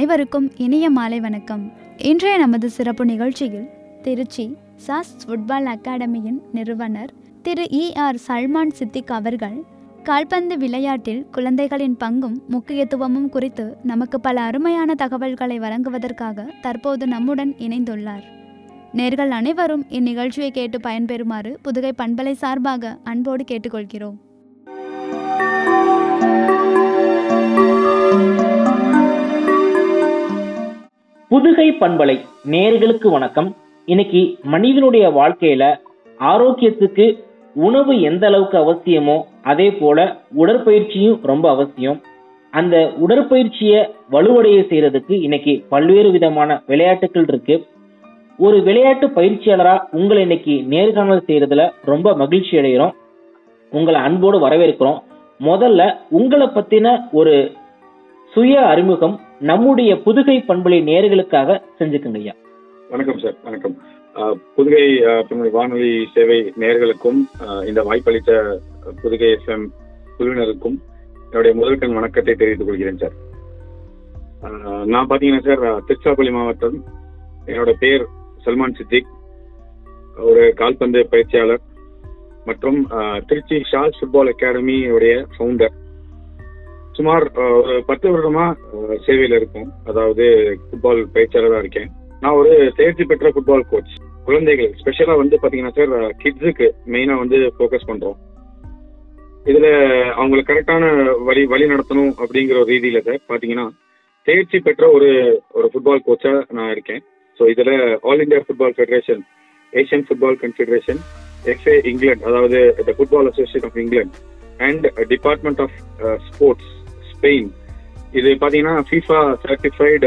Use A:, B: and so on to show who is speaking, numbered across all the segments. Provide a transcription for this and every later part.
A: அனைவருக்கும் இனிய மாலை வணக்கம். இன்றைய நமது சிறப்பு நிகழ்ச்சியில் திருச்சி சாஸ் ஃபுட்பால் அகாடமியின் நிறுவனர் திரு ER சல்மான் சித்திக் அவர்கள் கால்பந்து விளையாட்டில் குழந்தைகளின் பங்கும் முக்கியத்துவமும் குறித்து நமக்கு பல அருமையான தகவல்களை வழங்குவதற்காக தற்போது நம்முடன் இணைந்துள்ளார். நேர்கள் அனைவரும் இந்நிகழ்ச்சியை கேட்டு பயன்பெறுமாறு புதுகை பண்பலை சார்பாக அன்போடு கேட்டுக்கொள்கிறோம்.
B: புதுகை பண்பலை நேயர்களுக்கு வணக்கம். இன்னைக்கு மனிதனுடைய வாழ்க்கையில ஆரோக்கியத்துக்கு உணவு எந்த அளவுக்கு அவசியமோ அதே போல உடற்பயிற்சியும் ரொம்ப அவசியம். அந்த உடற்பயிற்சியை வலுவடைய செய்யறதுக்கு இன்னைக்கு பல்வேறு விதமான விளையாட்டுகள் இருக்கு. ஒரு விளையாட்டு பயிற்சியாளரா உங்களை இன்னைக்கு நேர்காணல் செய்யறதுல ரொம்ப மகிழ்ச்சி அடைகிறோம். உங்களை அன்போடு வரவேற்கிறோம். முதல்ல உங்களை பத்தின ஒரு சுய அறிமுகம் நம்முடைய புதுகை பண்பலை நேயர்களுக்காக செஞ்சுக்கங்க ஐயா.
C: வணக்கம் சார். வணக்கம். புதுகை வானொலி சேவை நேயர்களுக்கும் இந்த வாய்ப்பளித்த புதுகை FM குழுவினருக்கும் என்னுடைய முதல்கண் வணக்கத்தை தெரிவித்துக் கொள்கிறேன் சார். நான் பாத்தீங்கன்னா சார் திருச்சிராப்பள்ளி மாவட்டம். என்னோட பேர் சல்மான் சித்திக். ஒரு கால்பந்து பயிற்சியாளர் மற்றும் திருச்சி சாஸ் ஃபுட்பால் அகாடமியோடைய ஃபவுண்டர். சுமார் ஒரு 10 வருடமா சேவையில இருக்கும். அதாவது ஃபுட்பால் பயிற்சியாளராக இருக்கேன். நான் ஒரு தேர்ச்சி பெற்ற ஃபுட்பால் கோச். குழந்தைகள் ஸ்பெஷலா பாத்தீங்கன்னா சார் கிட்ஸுக்கு மெயினா ஃபோக்கஸ் பண்றோம். இதுல அவங்களுக்கு கரெக்டான வழி நடத்தணும் அப்படிங்கிற ஒரு ரீதியில சார் பாத்தீங்கன்னா தேர்ச்சி பெற்ற ஒரு ஃபுட்பால் கோச்சா நான் இருக்கேன். ஸோ இதுல all India football federation, Asian football confederation, FA England, அதாவது the football association of England and department of sports Spain, இது பாத்தீங்கன்னா FIFA சர்டிஃபைடு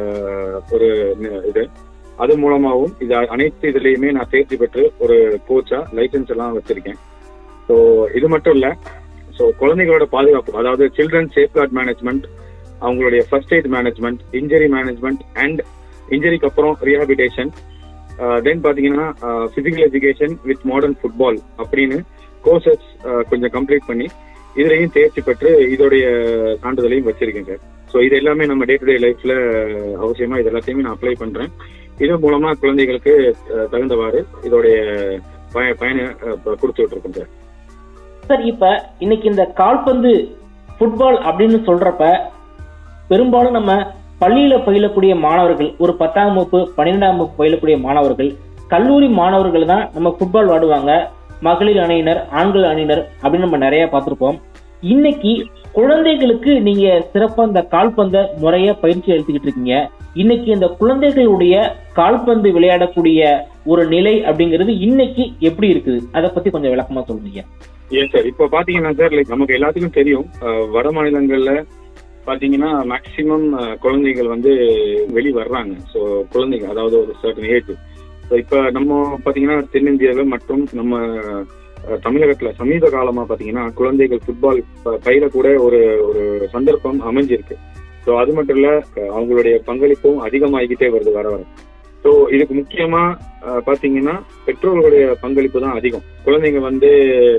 C: ஒரு இது. அது மூலமாகவும் இது அனைத்து இதுலயுமே நான் தேர்ச்சி பெற்று ஒரு கோச்சா லைசன்ஸ் எல்லாம் வச்சிருக்கேன். ஸோ இது மட்டும் இல்ல, ஸோ குழந்தைகளோட பாதுகாப்பு, அதாவது சில்ட்ரன் சேஃப்கார்ட் மேனேஜ்மெண்ட், அவங்களுடைய first aid management, injury management and இன்ஜரிக்கு அப்புறம் ரீஹாபிலிட்டேஷன், தென் பாத்தீங்கன்னா physical education with modern football அப்படின்னு கோர்சஸ் கொஞ்சம் கம்ப்ளீட் பண்ணி இதுலையும் தேர்ச்சி பெற்று இதோடைய சான்றிதழையும் வச்சிருக்கேன் சார். ஸோ இது எல்லாமே நம்ம டே டு டே லைஃப்ல அவசியமா இது எல்லாத்தையுமே நான் அப்ளை பண்றேன். இதன் மூலமா குழந்தைகளுக்கு தகுந்தவாறு இதோடைய பயனை கொடுத்துட்டு இருக்கோம் சார்.
B: சார், இப்ப இன்னைக்கு இந்த கால்பந்து ஃபுட்பால் அப்படின்னு சொல்றப்ப பெரும்பாலும் நம்ம பள்ளியில பயிலக்கூடிய மாணவர்கள், ஒரு 10ஆம் வகுப்பு 12ஆம் வகுப்பு பயிலக்கூடிய மாணவர்கள், கல்லூரி மாணவர்கள் தான் நம்ம ஃபுட்பால் விளையாடுவாங்க. மகளிர் அணியினர், ஆண்கள் அணியினர் அப்படின்னு நம்ம நிறைய பார்த்திருப்போம். இன்னைக்கு குழந்தைகளுக்கு நீங்க சிறப்பா இந்த கால்பந்த முறைய பயிற்சி எடுத்துக்கிட்டு இருக்கீங்க. இன்னைக்கு இந்த குழந்தைகளுடைய கால்பந்து விளையாடக்கூடிய ஒரு நிலை அப்படிங்கிறது இன்னைக்கு எப்படி இருக்குது, அதை பத்தி கொஞ்சம் விளக்கமா சொல்றீங்க?
C: ஏன் சார், இப்ப பாத்தீங்கன்னா சார் நமக்கு எல்லாத்துக்கும் தெரியும், வட மாநிலங்கள்ல பாத்தீங்கன்னா மேக்சிமம் குழந்தைகள் வெளி வர்றாங்க. ஸோ குழந்தைங்க அதாவது ஒரு சர்டன் ஏஜ். இப்ப நம்ம பாத்தீங்கன்னா தென்னிந்தியாவில மற்றும் நம்ம தமிழகத்துல சமீப காலமா பாத்தீங்கன்னா குழந்தைகள் ஃபுட்பால் பயிலக்கூட ஒரு சந்தர்ப்பம் அமைஞ்சிருக்கு. ஸோ அது மட்டும் இல்ல, அவங்களுடைய பங்களிப்பும் அதிகமாகிக்கிட்டே வருது வர வர. ஸோ இதுக்கு முக்கியமா பாத்தீங்கன்னா பெற்றோர்களுடைய பங்களிப்பு தான் அதிகம். குழந்தைங்க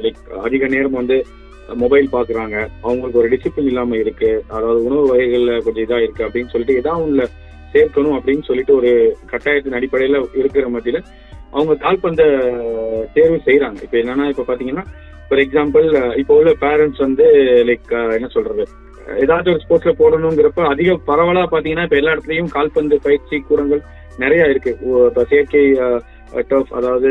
C: அதிக நேரம் மொபைல் பாக்குறாங்க, அவங்களுக்கு ஒரு டிசிப்ளின் இல்லாம இருக்கு, அதாவது உணவு வகைகள்ல கொஞ்சம் இதா இருக்கு அப்படின்னு சொல்லிட்டு ஏதாவது ஒண்ணுல சேர்க்கணும் அப்படின்னு சொல்லிட்டு ஒரு கட்டாயத்தின் அடிப்படையில இருக்கிற மத்தியில அவங்க கால்பந்த தேர்வு செய்யறாங்க. இப்ப என்னன்னா, இப்ப பாத்தீங்கன்னா ஃபார் எக்ஸாம்பிள் இப்போ உள்ள பேரண்ட்ஸ் என்ன சொல்றது, ஏதாச்சும் ஒரு ஸ்போர்ட்ஸ்ல போடணுங்கிறப்ப அதிக பரவலா பாத்தீங்கன்னா இப்ப எல்லா இடத்துலயும் கால்பந்து பயிற்சி கூடங்கள் நிறைய இருக்கு. இப்ப செயற்கை டர்ஃப், அதாவது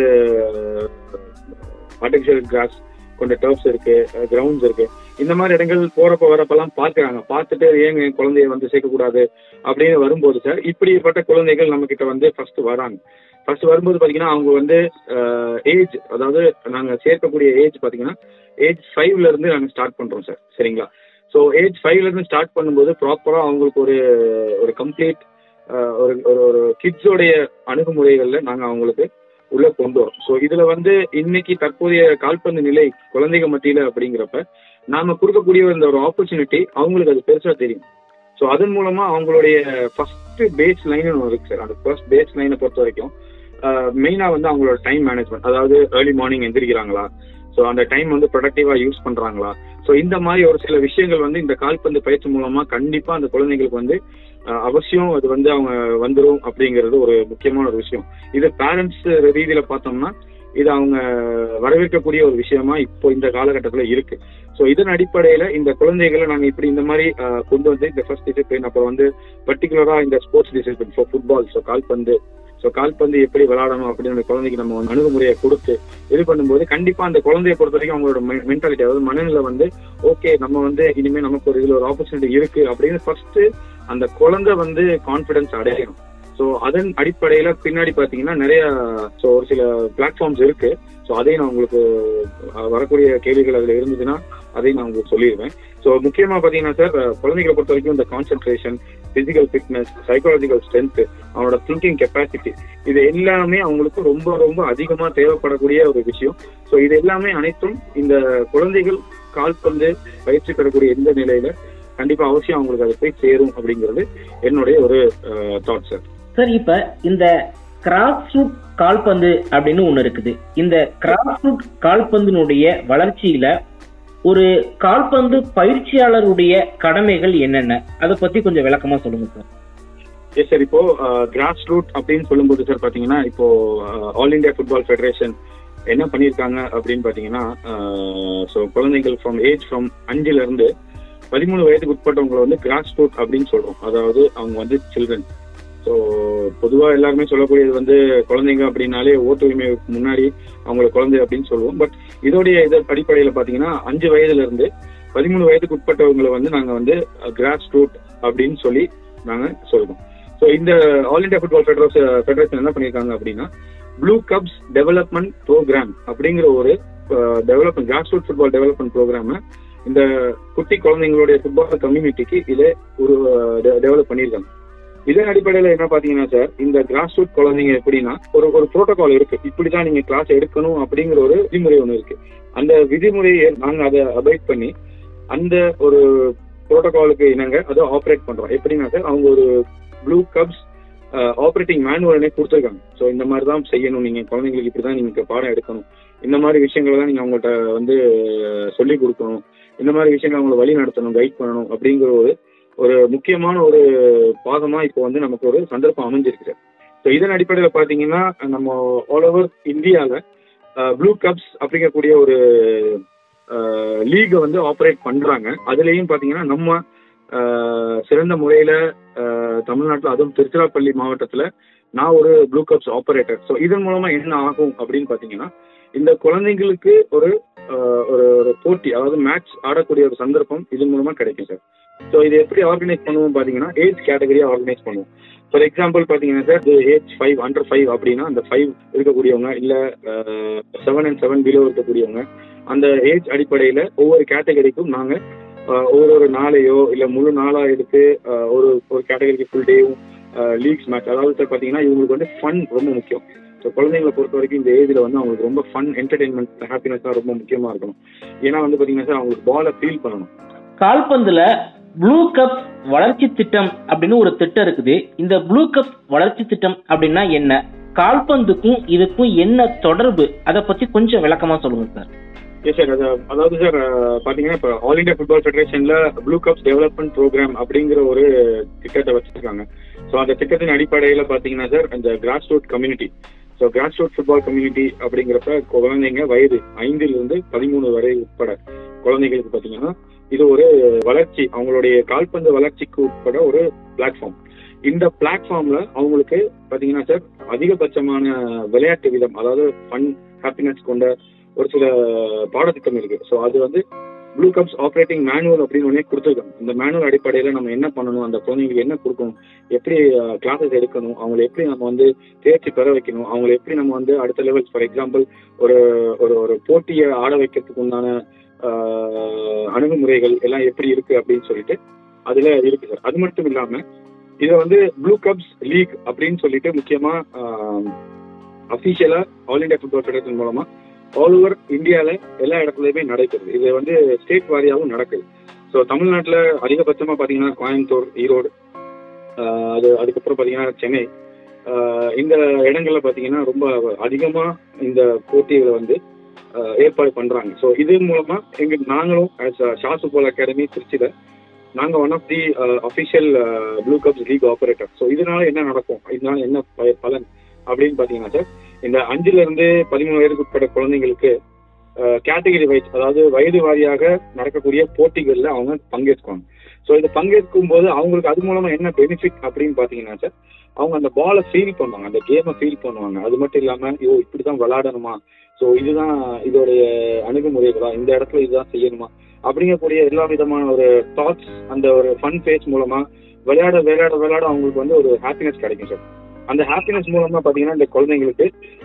C: ஆர்டிபிஷியல் கிராஸ் கொண்ட டர்ஃப்ஸ் இருக்கு, கிரவுண்ட்ஸ் இருக்கு. இந்த மாதிரி இடங்கள் போறப்ப வரப்பெல்லாம் பாக்குறாங்க. பார்த்துட்டு ஏங்க என் குழந்தைய சேர்க்கக்கூடாது அப்படின்னு வரும்போது சார், இப்படிப்பட்ட குழந்தைகள் நம்ம கிட்ட ஃபர்ஸ்ட் வராங்க. ஃபர்ஸ்ட் வரும்போது பாத்தீங்கன்னா அவங்க ஏஜ், அதாவது நாங்க சேர்க்கக்கூடிய ஏஜ் பாத்தீங்கன்னா ஏஜ் 5ல இருந்து நாங்க ஸ்டார்ட் பண்றோம் சார். சரிங்களா? ஸோ ஏஜ் 5ல இருந்து ஸ்டார்ட் பண்ணும்போது ப்ராப்பரா அவங்களுக்கு ஒரு கம்ப்ளீட் ஒரு கிட்ஸோடைய அணுகுமுறைகள்ல நாங்க அவங்களுக்கு உள்ள கொண்டு வரோம். ஸோ இதுல இன்னைக்கு தற்போதைய கால்பந்து நிலை குழந்தைங்க மத்தியில அப்படிங்கிறப்ப நாம கொடுக்கக்கூடிய இந்த ஒரு ஆப்பர்ச்சுனிட்டி அவங்களுக்கு அது பெருசா தெரியும். ஸோ அதன் மூலமா அவங்களுடைய ஃபர்ஸ்ட் பேஸ் லைன் இருக்கு சார். அந்த ஃபர்ஸ்ட் பேஸ் லைனை பொறுத்த வரைக்கும் மெயினா அவங்களோட டைம் மேனேஜ்மெண்ட், அதாவது ஏர்லி மார்னிங் எந்திரிக்கிறாங்களா, ஸோ அந்த டைம் ப்ரொடக்டிவா யூஸ் பண்றாங்களா, ஸோ இந்த மாதிரி ஒரு சில விஷயங்கள் வந்து இந்த கால்பந்து பயிற்சி மூலமா கண்டிப்பா அந்த குழந்தைங்களுக்கு வந்து அவசியம் அது வந்து அவங்க வந்துடும் அப்படிங்கிறது ஒரு முக்கியமான ஒரு விஷயம். இது பேரண்ட்ஸ் ரீதியில பார்த்தோம்னா இது அவங்க வரவேற்கக்கூடிய ஒரு விஷயமா இப்போ இந்த காலகட்டத்துல இருக்கு. ஸோ இதன் அடிப்படையில இந்த குழந்தைகளை நாங்க இப்படி இந்த மாதிரி கொண்டு வந்து இந்த ஃபர்ஸ்ட் டிசிப்ளின், அப்புறம் வந்து பர்டிகுலரா இந்த sports discipline for football, so கால்பந்து எப்படி விளையாடணும் அப்படின்னு குழந்தைக்கு நம்ம வந்து அணுகுமுறையை கொடுத்து இது பண்ணும்போது கண்டிப்பா அந்த குழந்தைய பொறுத்த வரைக்கும் அவங்களோட மென்டாலிட்டி, அதாவது மனநிலை வந்து ஓகே நம்ம வந்து இனிமே நமக்கு ஒரு இதுல ஒரு ஆப்பர்ச்சுனிட்டி இருக்கு அப்படின்னு ஃபர்ஸ்ட் அந்த குழந்தை வந்து கான்பிடன்ஸ் அடையணும். ஸோ அதன் அடிப்படையில பின்னாடி பாத்தீங்கன்னா நிறைய ஒரு சில பிளாட்ஃபார்ம்ஸ் இருக்கு. ஸோ அதையும் நான் உங்களுக்கு வரக்கூடிய கேள்விகள் அதுல இருந்ததுன்னா அதையும் நான் உங்களுக்கு சொல்லிடுவேன். ஸோ முக்கியமா பாத்தீங்கன்னா சார், குழந்தைகளை பொறுத்த வரைக்கும் இந்த concentration, physical fitness, psychological strength, அவனோட திங்கிங் கெப்பாசிட்டி, இது எல்லாமே அவங்களுக்கு ரொம்ப ரொம்ப அதிகமா தேவைப்படக்கூடிய ஒரு விஷயம். ஸோ இது எல்லாமே அனைத்தும் இந்த குழந்தைகள் கால்பந்து பயிற்சி பெறக்கூடிய எந்த நிலையில கண்டிப்பா அவசியம் அவங்களுக்கு அதை போய் சேரும் அப்படிங்கிறது என்னுடைய ஒரு தாட் சார்.
B: சார், இப்ப இந்த கிராஸ் ரூட் கால்பந்து அப்படின்னு ஒண்ணு இருக்குது. இந்த கிராஸ் ரூட் கால்பந்தினுடைய வளர்ச்சியில ஒரு கால்பந்து பயிற்சியாளருடைய கடமைகள் என்னென்ன, அதை பத்தி கொஞ்சம் விளக்கமா சொல்லுங்க சார்.
C: எஸ் சார், இப்போ கிராஸ் ரூட் அப்படின்னு சொல்லும்போது சார் பாத்தீங்கன்னா இப்போ ஆல் இந்தியா ஃபுட்பால் ஃபெடரேஷன் என்ன பண்ணியிருக்காங்க அப்படின்னு பாத்தீங்கன்னா, ஸோ குழந்தைகள் ஃப்ரம் 5 இருந்து 13 வயதுக்கு உட்பட்டவங்களை வந்து கிராஸ் ரூட் அப்படின்னு சொல்றோம். அதாவது அவங்க வந்து சில்ட்ரன். ஸோ பொதுவாக எல்லாருமே சொல்லக்கூடியது வந்து குழந்தைங்க அப்படின்னாலே ஓட்டு உரிமைக்கு முன்னாடி அவங்களை குழந்தை அப்படின்னு சொல்லுவோம். பட் இதோடைய அடிப்படையில் பார்த்தீங்கன்னா 5 வயதுல இருந்து 13 வயதுக்கு உட்பட்டவங்களை வந்து நாங்கள் வந்து கிராஸ் ரூட் அப்படின்னு சொல்லி நாங்கள் சொல்றோம். ஸோ இந்த ஆல் இந்தியா ஃபுட்பால் ஃபெடரேஷன் என்ன பண்ணியிருக்காங்க அப்படின்னா, ப்ளூ கப்ஸ் டெவலப்மெண்ட் ப்ரோக்ராம் அப்படிங்கிற ஒரு கிராஸ் ரூட் ஃபுட்பால் டெவலப்மெண்ட் ப்ரோக்ராமை இந்த குட்டி குழந்தைங்களுடைய ஃபுட்பால் கம்யூனிட்டிக்கு இதை ஒரு டெவலப் பண்ணியிருக்காங்க. இதன் அடிப்படையில என்ன பாத்தீங்கன்னா சார், இந்த கிராஸ் ரூட் குழந்தைங்க எப்படின்னா ஒரு புரோட்டோகால் இருக்கு, இப்படிதான் நீங்க கிளாஸ் எடுக்கணும் அப்படிங்கிற ஒரு விதிமுறை ஒண்ணு இருக்கு. அந்த விதிமுறையை நாங்க அதை அபைட் பண்ணி அந்த ஒரு புரோட்டோகாலுக்கு இணங்க அதை ஆப்ரேட் பண்றோம். எப்படின்னா சார், அவங்க ஒரு ப்ளூ கப்ஸ் ஆப்ரேட்டிங் மேனுவல் கொடுத்துருக்காங்க. ஸோ இந்த மாதிரி தான் செய்யணும், நீங்க குழந்தைங்களுக்கு இப்படிதான் நீங்க பாடம் எடுக்கணும், இந்த மாதிரி விஷயங்களை தான் நீங்க அவங்கள்ட்ட வந்து சொல்லி கொடுக்கணும், இந்த மாதிரி விஷயங்களை அவங்களை வழி நடத்தணும், கைட் பண்ணணும் அப்படிங்கிற ஒரு முக்கியமான ஒரு பாகமா இப்போ வந்து நமக்கு ஒரு சந்தர்ப்பம் அமைஞ்சிருக்கு சார். ஸோ இதன் அடிப்படையில் பார்த்தீங்கன்னா நம்ம ஆல் ஓவர் இந்தியாவில் ப்ளூ கப்ஸ் அப்படிங்கக்கூடிய ஒரு லீகை வந்து ஆப்ரேட் பண்றாங்க. அதுலேயும் பார்த்தீங்கன்னா நம்ம சிறந்த முறையில தமிழ்நாட்டில், அதுவும் திருச்சிராப்பள்ளி மாவட்டத்தில் நான் ஒரு ப்ளூ கப்ஸ் ஆபரேட்டர். ஸோ இதன் மூலமா என்ன ஆகும் அப்படின்னு பார்த்தீங்கன்னா, இந்த குழந்தைங்களுக்கு ஒரு போட்டி, அதாவது மேட்ச் ஆடக்கூடிய ஒரு சந்தர்ப்பம் இதன் மூலமா கிடைக்கும் சார். ஸோ இது எப்படி ஆர்கனைஸ் பண்ணுவோம் பார்த்தீங்கன்னா, ஏஜ் கேட்டகரியா ஆர்கனைஸ் பண்ணுவோம். ஃபார் எக்ஸாம்பிள் பார்த்தீங்கன்னா சார், ஏஜ் 5 அண்டர் 5 அப்படின்னா அந்த 5 இருக்கக்கூடியவங்க, இல்லை 7 and 7 பிலோ இருக்கக்கூடியவங்க, அந்த ஏஜ் அடிப்படையில் ஒவ்வொரு கேட்டகரிக்கும் நாங்கள் ஒரு நாளையோ இல்லை முழு நாளா எடுத்து ஒரு கேட்டகரிக்கு ஃபுல் டேவும் லீக்ஸ் மேட்ச். அதாவது சார் பார்த்தீங்கன்னா இவங்களுக்கு வந்து ஃபன் ரொம்ப முக்கியம். ஸோ குழந்தைங்களை பொறுத்த வரைக்கும் இந்த ஏஜ்ல வந்து அவங்களுக்கு ரொம்ப ஃபன், என்டர்டெயின்மெண்ட், ஹாப்பினஸ் தான் ரொம்ப முக்கியமா இருக்கணும். ஏன்னா வந்து பார்த்தீங்கன்னா சார் அவங்களுக்கு பாலை ஃபீல் பண்ணணும்.
B: கால்பந்துல ப்ளூ கப் வளர்ச்சி திட்டம் அப்படின்னு ஒரு திட்டம் இருக்குது. இந்த ப்ளூ கப் வளர்ச்சி திட்டம் அப்படின்னா என்ன, கால்பந்துக்கும் இதுக்கும் என்ன தொடர்பு, அதை பத்தி கொஞ்சம் விளக்கமா சொல்லுங்க சார்.
C: எஸ் சார், அதாவது சார் பாத்தீங்கன்னா இப்போ ஆல் இந்தியா ஃபுட்பால் ஃபெடரேஷன்ல ப்ளூ கப்ஸ் டெவலப்மெண்ட் ப்ரோக்ராம் அப்படிங்கிற ஒரு திட்டத்தை வச்சிருக்காங்க. ஸோ அந்த திட்டத்தின் அடிப்படையில பாத்தீங்கன்னா சார், அந்த grass root community, so grass root football community அப்படிங்கிறப்ப குழந்தைங்க வயது 5 இருந்து 13 வரை உட்பட குழந்தைகளுக்கு பாத்தீங்கன்னா இது ஒரு வளர்ச்சி, அவங்களுடைய கால்பந்து வளர்ச்சிக்கு உட்பட ஒரு பிளாட்ஃபார்ம். இந்த பிளாட்ஃபார்ம்ல அவங்களுக்கு பாத்தீங்கன்னா சார் அதிகபட்சமான விளையாட்டு விதம், அதாவது ஃபன், ஹாப்பினஸ் கொண்ட ஒரு சில பாடத்திட்டம் இருக்கு. ஸோ அது வந்து ப்ளூ கப்ஸ் ஆப்ரேட்டிங் மேனுவல் அப்படின்னு ஒன்னே கொடுத்துருக்காங்க. இந்த மேனுவல் அடிப்படையில நம்ம என்ன பண்ணணும், அந்த குழந்தைங்களுக்கு என்ன கொடுக்கணும், எப்படி கிளாஸஸ் எடுக்கணும், அவங்களை எப்படி நம்ம வந்து தேர்ச்சி பெற வைக்கணும், அவங்களை எப்படி நம்ம வந்து அடுத்த லெவல், ஃபார் எக்ஸாம்பிள் ஒரு ஒரு போட்டியை ஆட வைக்கிறதுக்கு உண்டான அணுகுமுறைகள் எல்லாம் எப்படி இருக்கு அப்படின்னு சொல்லிட்டு அதுல இருக்கு சார். அது மட்டும் இல்லாம இதை வந்து ப்ளூ கப்ஸ் லீக் அப்படின்னு சொல்லிட்டு முக்கியமா அபிஷியலா ஆல் இந்தியா ஃபுட்பால் ஃபெடரேஷன் மூலமா ஆல் ஓவர் இந்தியால எல்லா இடத்துலயுமே நடக்குது. இது வந்து ஸ்டேட் வாரியாகவும் நடக்குது. ஸோ தமிழ்நாட்டில் அதிகபட்சமா பாத்தீங்கன்னா கோயம்புத்தூர், ஈரோடு, அதுக்கப்புறம் பாத்தீங்கன்னா சென்னை, இந்த இடங்கள்ல பாத்தீங்கன்னா ரொம்ப அதிகமா இந்த போட்டிகளை வந்து ஏற்பாடு பண்றாங்க. ஸோ இது மூலமா நாங்களும் ஷாஸ் ஃபுட்பால் அகாடமி திருச்சியில நாங்க one of the official blue cubs league operator. So இதனால என்ன நடக்கும், இதனால என்ன பலன் அப்படின்னு பாத்தீங்கன்னா சார், இந்த 5ல இருந்து 13 வயதுக்கு உட்பட்ட குழந்தைங்களுக்கு கேட்டகரி வைஸ், அதாவது வயது வாரியாக நடக்கக்கூடிய போட்டிகள்ல அவங்க பங்கேற்குவாங்க. ஸோ இதை பங்கேற்கும் போது அவங்களுக்கு அது மூலமா என்ன பெனிஃபிட் அப்படின்னு பாத்தீங்கன்னா சார், அவங்க அந்த பாலை ஃபீல் பண்ணுவாங்க, அந்த கேமை ஃபீல் பண்ணுவாங்க. அது மட்டும் இல்லாம இப்படிதான் விளையாடணுமா, ஸோ இதுதான் இதோடைய அணுகுமுறைகளா, இந்த இடத்துல இதுதான் செய்யணுமா அப்படிங்கக்கூடிய எல்லா விதமான ஒரு தாட்ஸ் அந்த ஒரு ஃபன் ஃபேஸ் மூலமா விளையாட விளையாட விளையாட அவங்களுக்கு வந்து ஒரு ஹாப்பினஸ் கிடைக்கும் சார். அந்த ஹாப்பினஸ் மூலமா பாத்தீங்கன்னா இந்த குழந்தைங்களுக்கு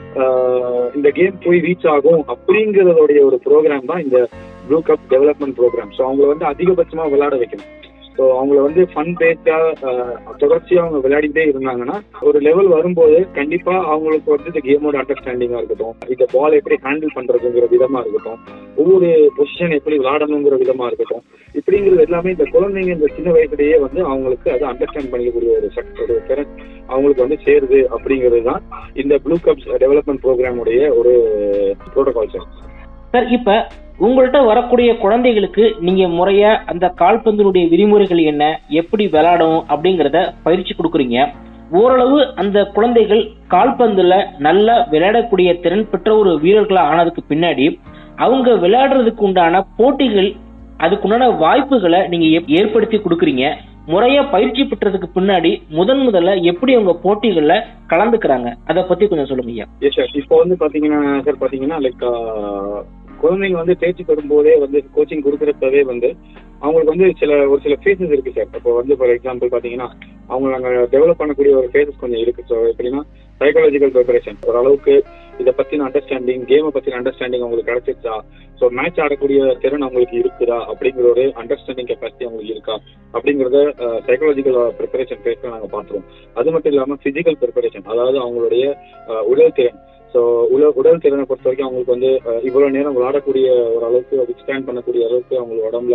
C: இந்த கேம் போய் ரீச் ஆகும் அப்படிங்கறதோடைய ஒரு ப்ரோக்ராம் தான் இந்த blue cup development program. So அவங்களை வந்து அதிகபட்சமா விளையாட வைக்கணும். ஸோ அவங்கள வந்து ஃபன் பேஸ்டா தொடர்ச்சியா அவங்க விளையாடிட்டே இருந்தாங்கன்னா ஒரு லெவல் வரும்போது கண்டிப்பா அவங்களுக்கு வந்து இந்த கேமோட அண்டர்ஸ்டாண்டிங்கா இருக்கட்டும், இந்த பால் எப்படி ஹேண்டில் பண்றதுங்கிற விதமா இருக்கட்டும், ஒவ்வொரு பொசிஷன் எப்படி விளையாடணுங்கிற விதமா இருக்கட்டும், இப்படிங்கிறது எல்லாமே இந்த குழந்தைங்க இந்த சின்ன வயசுலயே வந்து அவங்களுக்கு அதை அண்டர்ஸ்டாண்ட் பண்ணிக்கக்கூடிய ஒரு திறன் அவங்களுக்கு வந்து சேருது அப்படிங்கிறது தான் இந்த ப்ளூ கப்ஸ் டெவலப்மெண்ட் ப்ரோக்ராமுடைய ஒரு புரோட்டோகால் சார்.
B: சார், இப்ப உங்கள்கிட்ட வரக்கூடிய குழந்தைகளுக்கு நீங்க முறையா அந்த கால்பந்தினுடைய விதிமுறைகள் என்ன, எப்படி விளையாடணும் அப்படிங்கறத பயிற்சி கொடுக்குறீங்க. ஓரளவு அந்த குழந்தைகள் கால்பந்துல நல்லா விளையாடக்கூடிய திறன் பெற்ற ஒரு வீரர்களா ஆனதுக்கு பின்னாடி அவங்க விளையாடுறதுக்கு உண்டான போட்டிகள், அதுக்குண்டான வாய்ப்புகளை நீங்க ஏற்படுத்தி கொடுக்குறீங்க. முறையா பயிற்சி பெற்றதுக்கு பின்னாடி முதல்ல எப்படி அவங்க போட்டிகள்ல கலந்துக்கிறாங்க, அதை பத்தி கொஞ்சம் சொல்லுங்க ஐயா.
C: இப்போ வந்து பாத்தீங்கன்னா லைக் குழந்தைங்க வந்து தேர்ச்சி பெறும் போதே வந்து கோச்சிங் கொடுக்கறப்பவே வந்து அவங்களுக்கு வந்து ஒரு சில ஃபேஸஸ் இருக்கு சார். இப்போ வந்து ஃபார் எக்ஸாம்பிள் பாத்தீங்கன்னா அவங்க நாங்கள் டெவலப் பண்ணக்கூடிய ஒரு ஃபேஸஸ் கொஞ்சம் இருக்கு. ஸோ எப்படின்னா சைக்காலஜிக்கல் ப்ரிப்பரேஷன், ஓரளவுக்கு இதை பத்தின அண்டர்ஸ்டாண்டிங், கேமை பத்தின அண்டர்ஸ்டாண்டிங் அவங்களுக்கு கிடைச்சிருச்சா, ஸோ மேட்ச் ஆடக்கூடிய திறன் அவங்களுக்கு இருக்குதா அப்படிங்கிற ஒரு அண்டர்ஸ்டாண்டிங் கெப்பாசிட்டி அவங்களுக்கு இருக்கா அப்படிங்கிறத சைக்காலஜிக்கல் ப்ரிப்பரேஷன் ஃபேஸ்ல நாங்கள் பார்த்துருவோம். அது மட்டும் இல்லாமல் பிசிக்கல் ப்ரிப்பரேஷன், அதாவது அவங்களுடைய உடல் திறன். ஸோ உடல் திறனை பொறுத்த வரைக்கும் அவங்களுக்கு வந்து இவ்வளவு நேரம் விளையாடக்கூடிய ஒரு அளவுக்கு வித்ஸ்டாண்ட் பண்ணக்கூடிய அளவுக்கு அவங்களுக்கு உடம்புல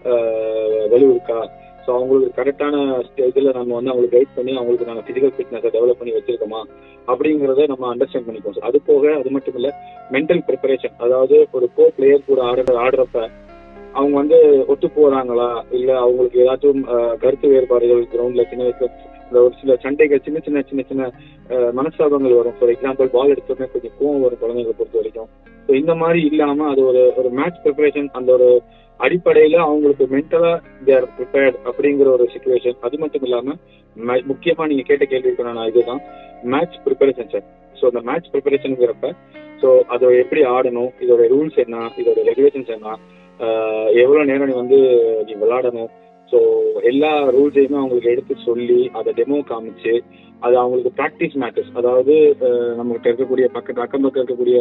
C: வலு இருக்கா, ஸோ அவங்களுக்கு கரெக்டான இதில் நம்ம வந்து அவங்களுக்கு கைட் பண்ணி அவங்களுக்கு நாங்கள் ஃபிசிக்கல் ஃபிட்னஸை டெவலப் பண்ணி வச்சிருக்கோமா அப்படிங்கிறத நம்ம அண்டர்ஸ்டாண்ட் பண்ணிப்போம் சார். அது போக அது மட்டும் இல்லை மென்டல் ப்ரிப்பரேஷன், அதாவது ஒரு பிளேயர் கூட ஆடுறப்ப அவங்க வந்து ஒத்து போறாங்களா, இல்லை அவங்களுக்கு ஏதாச்சும் கருத்து வேறுபாடுகள் கிரவுண்ட்ல சின்ன வயசுல ஒரு சில சண்டைகள், சின்ன சின்ன சின்ன சின்ன மனஸ்தாபங்கள் வரும். ஃபார் எக்ஸாம்பிள் பால் எடுத்தோடனே கொஞ்சம் கோவம் வரும் குழந்தைங்களை பொறுத்த வரைக்கும். ஸோ இந்த மாதிரி இல்லாம அது ஒரு மேட்ச் ப்ரிப்பரேஷன், அந்த ஒரு அடிப்படையில அவங்களுக்கு மென்டலா தேர் ப்ரிப்பேர்ட் அப்படிங்கிற ஒரு சிச்சுவேஷன். அது மட்டும் இல்லாம முக்கியமா நீங்க கேட்ட கேள்விக்கான இதுதான் மேட்ச் ப்ரிப்பரேஷன் சார். ஸோ அந்த மேட்ச் ப்ரிப்பரேஷனுங்கிறப்ப ஸோ அதை எப்படி ஆடணும், இதோட ரூல்ஸ் என்ன, இதோட ரெகுலேஷன்ஸ் என்ன, எவ்வளவு நேரம் நீ விளையாடணும், ஸோ எல்லா ரூல்ஸையுமே அவங்களுக்கு எடுத்து சொல்லி அதை டெமோ காமிச்சு அது அவங்களுக்கு ப்ராக்டிஸ் மேட்டர்ஸ், அதாவது நம்மகிட்ட இருக்கக்கூடிய அக்கம் பக்கம் இருக்கக்கூடிய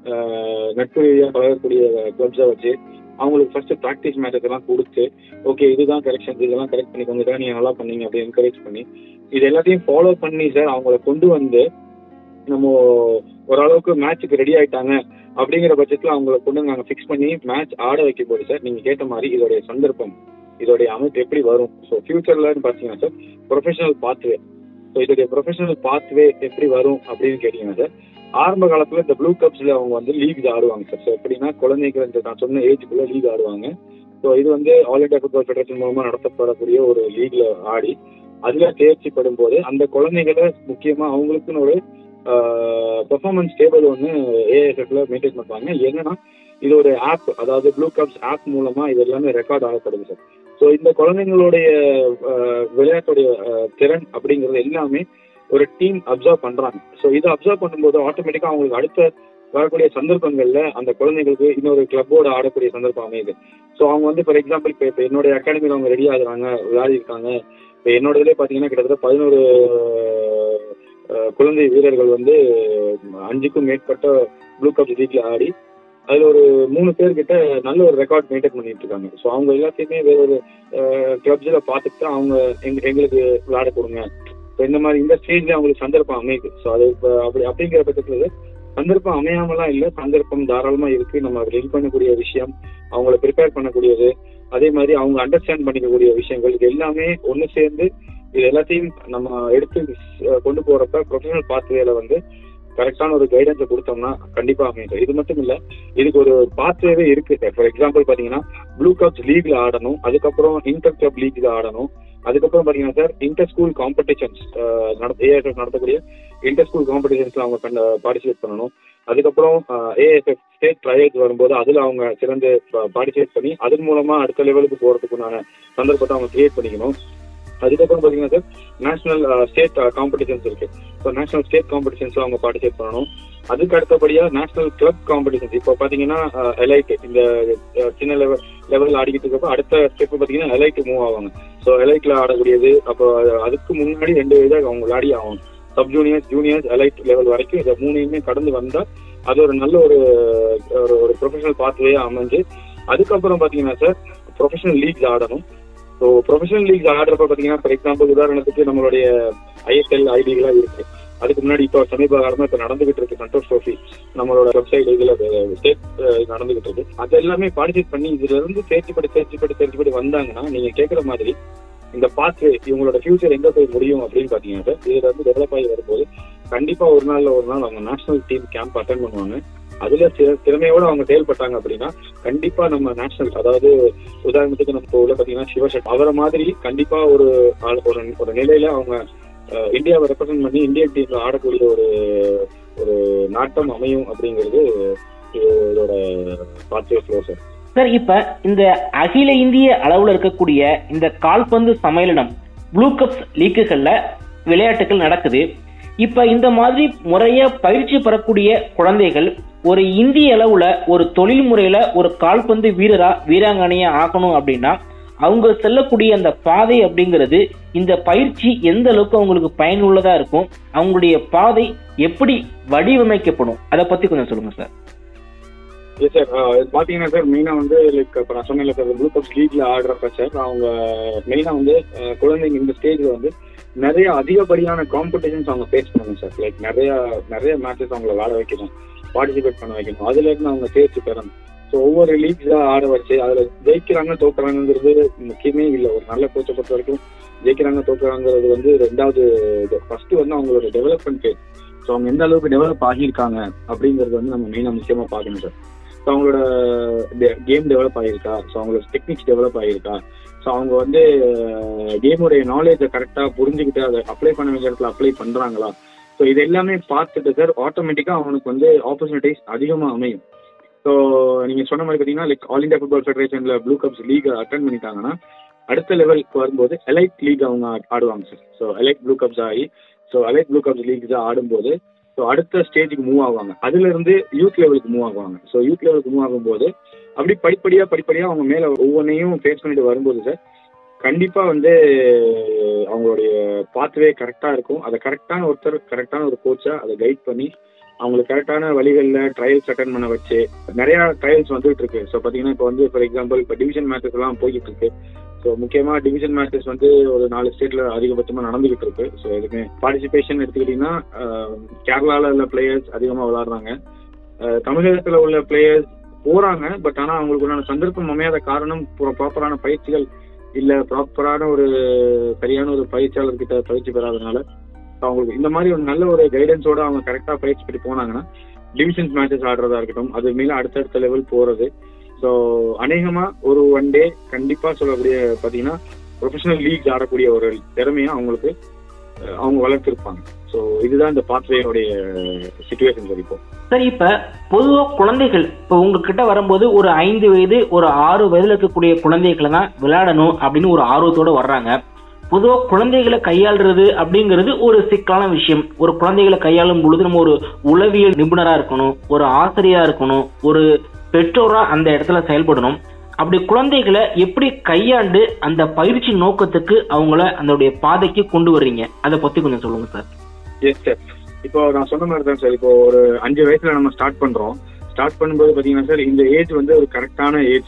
C: நட்பு ரீதியாக பழகக்கூடிய கிளப்ஸை வச்சு அவங்களுக்கு ஃபர்ஸ்ட் ப்ராக்டிஸ் மேட்டர்ஸ் எல்லாம் கொடுத்து, ஓகே இதுதான் கரெக்ஷன்ஸ், இதெல்லாம் கரெக்ட் பண்ணிக்கோங்க, இதெல்லாம் நீங்க நல்லா பண்ணீங்க அப்படி என்கரேஜ் பண்ணி இது எல்லாத்தையும் ஃபாலோ பண்ணி சார் அவங்கள கொண்டு வந்து நம்ம ஓரளவுக்கு மேட்சுக்கு ரெடி ஆயிட்டாங்க அப்படிங்கிற பட்சத்தில் அவங்களை கொண்டு நாங்கள் ஃபிக்ஸ் பண்ணி மேட்ச் ஆட வைக்க போது சார் நீங்க கேட்ட மாதிரி இதோடைய சந்தர்ப்பம், இதோடைய அமைப்பு எப்படி வரும். ஸோ ஃபியூச்சர்ல பாத்தீங்கன்னா சார் ப்ரொஃபஷனல் பாத்வே, ஸோ இதோடைய ப்ரொஃபஷனல் பாத்வே எப்படி வரும் அப்படின்னு கேட்டீங்கன்னா சார் ஆரம்ப காலத்துல இந்த ப்ளூ கப்ஸ்ல அவங்க வந்து லீக் ஆடுவாங்க சார். ஸோ எப்படின்னா குழந்தைகள் நான் சொன்ன ஏஜுக்குள்ள லீக் ஆடுவாங்க. ஸோ இது வந்து ஆல் இண்டியா ஃபுட்பால் ஃபெடரேஷன் மூலமா நடத்தப்படக்கூடிய ஒரு லீக்ல ஆடி அதுல தேர்ச்சி படும் போது அந்த குழந்தைகளை முக்கியமா அவங்களுக்குன்னு ஒரு பெர்ஃபார்மன்ஸ் டேபிள் ஒன்று ஏஎஸ்எஃப்ல மெயின்டைன் பண்ணுவாங்க. என்னன்னா இது ஒரு ஆப், அதாவது ப்ளூ கப்ஸ் ஆப் மூலமா இது எல்லாமே ரெக்கார்ட் ஆகப்படுது சார். ஸோ இந்த குழந்தைங்களுடைய விளையாட்டுடைய திறன் அப்படிங்கிறது எல்லாமே ஒரு டீம் அப்சர்வ் பண்றாங்க. ஸோ இதை அப்சர்வ் பண்ணும்போது ஆட்டோமேட்டிக்கா அவங்களுக்கு அடுத்த வரக்கூடிய சந்தர்ப்பங்கள்ல அந்த குழந்தைங்களுக்கு இன்னொரு கிளப்போட ஆடக்கூடிய சந்தர்ப்பம் அமையுது. ஸோ அவங்க வந்து ஃபார் எக்ஸாம்பிள் இப்போ என்னுடைய அகாடமியில் அவங்க ரெடி ஆகுறாங்க, விளையாடி இருக்காங்க. இப்போ என்னோட இதுலேயே பார்த்தீங்கன்னா கிட்டத்தட்ட 11 குழந்தை வீரர்கள் வந்து 5க்கும் மேற்பட்ட ப்ளூ கப் லீக்ல ஆடி அதுல ஒரு 3 பேர்கிட்ட நல்ல ஒரு ரெக்கார்ட் மெயின்டைன் பண்ணிட்டு இருக்காங்க. ஸோ அவங்க எல்லாத்தையுமே வேற ஒரு கிளப்ஸ்ல பார்த்துட்டு அவங்க எங்களுக்கு விளையாட கொடுங்க. ஸோ இந்த மாதிரி இந்த ஸ்டேஜ்ல அவங்களுக்கு சந்தர்ப்பம் அமையுது. ஸோ அது அப்படிங்கிற பட்சத்துல சந்தர்ப்பம் அமையாமலாம் இல்லை, சந்தர்ப்பம் தாராளமா இருக்கு. நம்ம ரெடி பண்ணக்கூடிய விஷயம், அவங்கள ப்ரிப்பேர் பண்ணக்கூடியது, அதே மாதிரி அவங்க அண்டர்ஸ்டாண்ட் பண்ணிக்கக்கூடிய விஷயங்கள், இது எல்லாமே ஒன்று சேர்ந்து இது எல்லாத்தையும் நம்ம எடுத்து கொண்டு போறப்ப ப்ரொஃபஷனல் பாத்வேல வந்து கரெக்டான ஒரு கைடன்ஸை கொடுத்தோம்னா கண்டிப்பா அமையும் சார். இது மட்டும் இல்ல, இதுக்கு ஒரு பாத்வேவே இருக்கு சார். ஃபார் எக்ஸாம்பிள் பாத்தீங்கன்னா ப்ளூ கப்ஸ் லீக்ல ஆடணும், அதுக்கப்புறம் இன்டர் கிளப் லீக்ல ஆடணும், அதுக்கப்புறம் பாத்தீங்கன்னா sir inter school competitions ASF நடத்தக்கூடிய இன்டர் ஸ்கூல் காம்படிஷன்ஸ்ல அவங்க பார்ட்டிசிபேட் பண்ணணும். அதுக்கப்புறம் ஏஎஸ்எஃப் ஸ்டேட் ட்ரையல்ஸ் வரும்போது அதுல அவங்க சிறந்து பார்ட்டிசிபேட் பண்ணி அதன் மூலமா அடுத்த லெவலுக்கு போறதுக்குண்டான சந்தர்ப்பத்தை அவங்க கிரியேட் பண்ணிக்கணும். அதுக்கப்புறம் பாத்தீங்கன்னா சார் நேஷனல் ஸ்டேட் காம்படிஷன்ஸ் இருக்கு. ஸோ நேஷனல் ஸ்டேட் காம்படிஷன்ஸ்ல அவங்க பார்ட்டிசிபேட் பண்ணணும். அதுக்கு அடுத்தபடியா நேஷனல் கிளப் காம்படிஷன்ஸ் இப்போ பாத்தீங்கன்னா எலைட் இந்த சின்ன லெவலில் ஆடிக்கிட்டு இருக்கப்போ அடுத்த ஸ்டெப் பாத்தீங்கன்னா எலைட் மூவ் ஆவாங்க. ஸோ எலைட்ல ஆடக்கூடியது அப்போ அதுக்கு முன்னாடி 2 இதாக அவங்க விளையாடி ஆகும். Sub juniors, juniors, elite level வரைக்கும் இதை 3யுமே கடந்து வந்தா அது ஒரு நல்ல ஒரு ப்ரொஃபஷனல் பாத்வே அமைஞ்சு அதுக்கப்புறம் பாத்தீங்கன்னா சார் ப்ரொஃபஷனல் லீக்ஸ் ஆடணும். ஸோ ப்ரொஃபஷனல் லீக்ஸ் ஆடுறப்ப பாத்தீங்கன்னா ஃபார் எக்ஸாம்பிள் உதாரணத்துக்கு நம்மளுடைய ஐஎஸ்எல் ஐடிகளாக இருக்கு. அதுக்கு முன்னாடி இப்போ சமீப காலமா இப்போ நடந்துகிட்டு இருக்கு சந்தோஷ் ட்ரோஃபி, நம்மளோட வெப்சைட் இதுல ஸ்டேட் நடந்துகிட்டு இருக்கு. அது எல்லாமே பார்ட்டிசிபேட் பண்ணி இதுல இருந்து தேர்ச்சி வந்தாங்கன்னா நீங்க கேட்குற மாதிரி இந்த பாத்வே இவங்களோட ஃபியூச்சர் எங்க போய் முடியும் அப்படின்னு பாத்தீங்கன்னா சார் இதுல இருந்து டெவலப் ஆகி வரும்போது கண்டிப்பா ஒரு நாள் அவங்க நேஷனல் டீம் கேம்ப் அட்டென்ட் பண்ணுவாங்க. அதுல திறமையோட அவங்க செயல்பட்டாங்க அப்படின்னா கண்டிப்பா நம்ம நேஷனல், அதாவது உதாரணத்துக்கு நம்ம உள்ள பாத்தீங்கன்னா சிவசக்தி அவரை மாதிரி கண்டிப்பா ஒரு நிலையில அவங்க இந்தியாவை ரெப்ரசென்ட் பண்ணி இந்தியன் டீம்ல ஆடக்கூடிய ஒரு நாட்டம் அமையும் அப்படிங்கிறது இதோட பாத்வே ஃப்ளோ சார்.
B: சார் இப்ப இந்த அகில இந்திய அளவுல இருக்கக்கூடிய இந்த கால்பந்து சம்மேளனம் ப்ளூ கப்ஸ் லீக்குகள்ல விளையாட்டுகள் நடக்குது. இப்ப இந்த மாதிரி முறைய பயிற்சி பெறக்கூடிய குழந்தைகள் ஒரு இந்திய அளவுல ஒரு தொழில் முறையில ஒரு கால்பந்து வீராங்கனையா ஆகணும் அப்படின்னா அவங்க செல்லக்கூடிய அந்த பாதை அப்படிங்கிறது இந்த பயிற்சி எந்த அளவுக்கு அவங்களுக்கு பயனுள்ளதா இருக்கும், அவங்களுடைய பாதை எப்படி வடிவமைக்கப்படும், அதை பத்தி கொஞ்சம் சொல்லுங்க சார்.
C: சார் பாத்தீங்கன்னா சார் மெயினா வந்து லைக் இப்போ நான் சொன்னேன் சார் ப்ளூ கப்ஸ் லீக்ல ஆடுறப்ப சார் அவங்க மெயினா வந்து குழந்தைங்க இந்த ஸ்டேஜ்ல வந்து நிறைய அதிகப்படியான காம்படிஷன்ஸ் அவங்க ஃபேஸ் பண்ணுவாங்க சார். லைக் நிறைய மேட்சஸ் அவங்களை விளையாட வைக்கணும், பார்ட்டிசிபேட் பண்ண வைக்கணும், அதுல இருந்து அவங்க தேர்ச்சி பெறணும். ஸோ ஒவ்வொரு லீக்ஸா ஆட வச்சு அதுல ஜெயிக்கிறாங்க தோக்குறாங்கிறது முக்கியமே இல்லை. ஒரு நல்ல கோச்சை பொறுத்த வரைக்கும் ஜெயிக்கிறாங்க தோக்குறாங்கிறது வந்து 2வது. ஃபர்ஸ்ட் வந்து அவங்களோட டெவலப்மெண்ட் ஃபேஸ். ஸோ அவங்க எந்த அளவுக்கு டெவலப் ஆகியிருக்காங்க அப்படிங்கிறது வந்து நம்ம மெயினாக முக்கியமாக பார்க்கணும் சார். ஸோ அவங்களோட கேம் டெவலப் ஆகியிருக்கா, ஸோ அவங்களோட டெக்னிக்ஸ் டெவலப் ஆகியிருக்கா, ஸோ அவங்க வந்து கேமுடைய நாலேஜை கரெக்டாக புரிஞ்சுக்கிட்டு அதை அப்ளை பண்ண வேண்டிய இடத்துல அப்ளை பண்ணுறாங்களா, ஸோ இது எல்லாமே பார்த்துட்டு சார் ஆட்டோமேட்டிக்காக அவனுக்கு வந்து ஆப்பர்ச்சுனிட்டிஸ் அதிகமாக அமையும். ஸோ நீங்கள் சொன்ன மாதிரி பார்த்தீங்கன்னா லைக் ஆல் இந்தியா ஃபுட்பால் ஃபெடரேஷனில் ப்ளூ கப்ஸ் லீக் அட்டென்ட் பண்ணிட்டாங்கன்னா அடுத்த லெவலுக்கு வரும்போது எலைட் லீக் அவங்க ஆடுவாங்க sir. So elite blue cubs ஆகி so elite blue cubs leagues ஆடும்போது ஸோ அடுத்த ஸ்டேஜுக்கு மூவ் ஆவாங்க. அதுல இருந்து யூத் லெவலுக்கு மூவ் ஆகுவாங்க. ஸோ யூத் லெவலுக்கு மூவ் ஆகும்போது அப்படி படிப்படியா அவங்க மேல ஒவ்வொன்றையும் ஃபேஸ் பண்ணிட்டு வரும்போது சார் கண்டிப்பா வந்து அவங்களுடைய பாத்வே கரெக்டா இருக்கும். அதை கரெக்டான கரெக்டான ஒரு கோச்சா அதை கைட் பண்ணி அவங்களுக்கு கரெக்டான வழிகளில் ட்ரையல்ஸ் அட்டென்ட் பண்ண வச்சு நிறைய ட்ரையல்ஸ் வந்துட்டு இருக்கு. ஸோ பார்த்தீங்கன்னா இப்போ வந்து ஃபார் எக்ஸாம்பிள் இப்போ டிவிஷன் மேட்சஸ் எல்லாம் போய்கிட்டு இருக்கு. ஸோ முக்கியமாக டிவிஷன் மேட்சஸ் வந்து ஒரு 4 ஸ்டேட்ல அதிகபட்சமாக நடந்துகிட்டு இருக்கு. ஸோ இதுக்கு பார்ட்டிசிபேஷன் எடுத்துக்கிட்டீங்கன்னா கேரளாவில் உள்ள பிளேயர்ஸ் அதிகமாக விளையாடுறாங்க, தமிழகத்தில் உள்ள பிளேயர்ஸ் போறாங்க. பட் ஆனால் அவங்களுக்கு உண்டான சந்தர்ப்பம் அமையாத காரணம் ப்ராப்பரான பயிற்சிகள் இல்லை, ப்ராப்பரான ஒரு சரியான ஒரு பயிற்சியாளர்கிட்ட பயிற்சி பெறாதனால அவங்களுக்கு இந்த மாதிரி ஒரு நல்ல ஒரு கைடன்ஸோட அவங்க கரெக்டாக பயிற்சி பெற்று போனாங்கன்னா டிவிஷன்ஸ் மேட்சஸ் ஆடுறதா இருக்கட்டும், அது மேலே அடுத்தடுத்த லெவல் போறது. ஸோ அநேகமா ஒரு 1 டே கண்டிப்பா சொல்லக்கூடிய பார்த்தீங்கன்னா ப்ரொஃபஷனல் லீக் ஆடக்கூடிய ஒரு திறமையை அவங்களுக்கு அவங்க வளர்த்திருப்பாங்க. ஸோ இதுதான் இந்த பாத்வேயோடைய சிச்சுவேஷன் சார். இப்போ
B: சார் இப்ப பொதுவாக குழந்தைகள் இப்போ உங்ககிட்ட வரும்போது ஒரு 5 வயது ஒரு 6 வயதுல இருக்கக்கூடிய குழந்தைகளை தான் விளையாடணும் அப்படின்னு ஒரு ஆர்வத்தோட வர்றாங்க. பொதுவாக குழந்தைகளை கையாளுறது அப்படிங்கிறது ஒரு சிக்கலான விஷயம். ஒரு குழந்தைகளை கையாளும் பொழுது நம்ம ஒரு உளவியல் நிபுணராக இருக்கணும், ஒரு ஆசிரியராக இருக்கணும், ஒரு பெற்றோராக அந்த இடத்துல செயல்படணும். அப்படி குழந்தைகளை எப்படி கையாண்டு அந்த பயிற்சி நோக்கத்துக்கு அவங்கள அதோடைய பாதைக்கு கொண்டு வர்றீங்க, அதை பத்தி கொஞ்சம் சொல்லுங்க சார்.
C: எஸ் சார், இப்போ நான் சொன்ன மாதிரி தான் சார். இப்போ ஒரு 5 வயசுல நம்ம ஸ்டார்ட் பண்றோம். ஸ்டார்ட் பண்ணும்போது பாத்தீங்கன்னா சார் இந்த ஏஜ் வந்து ஒரு கரெக்டான ஏஜ்.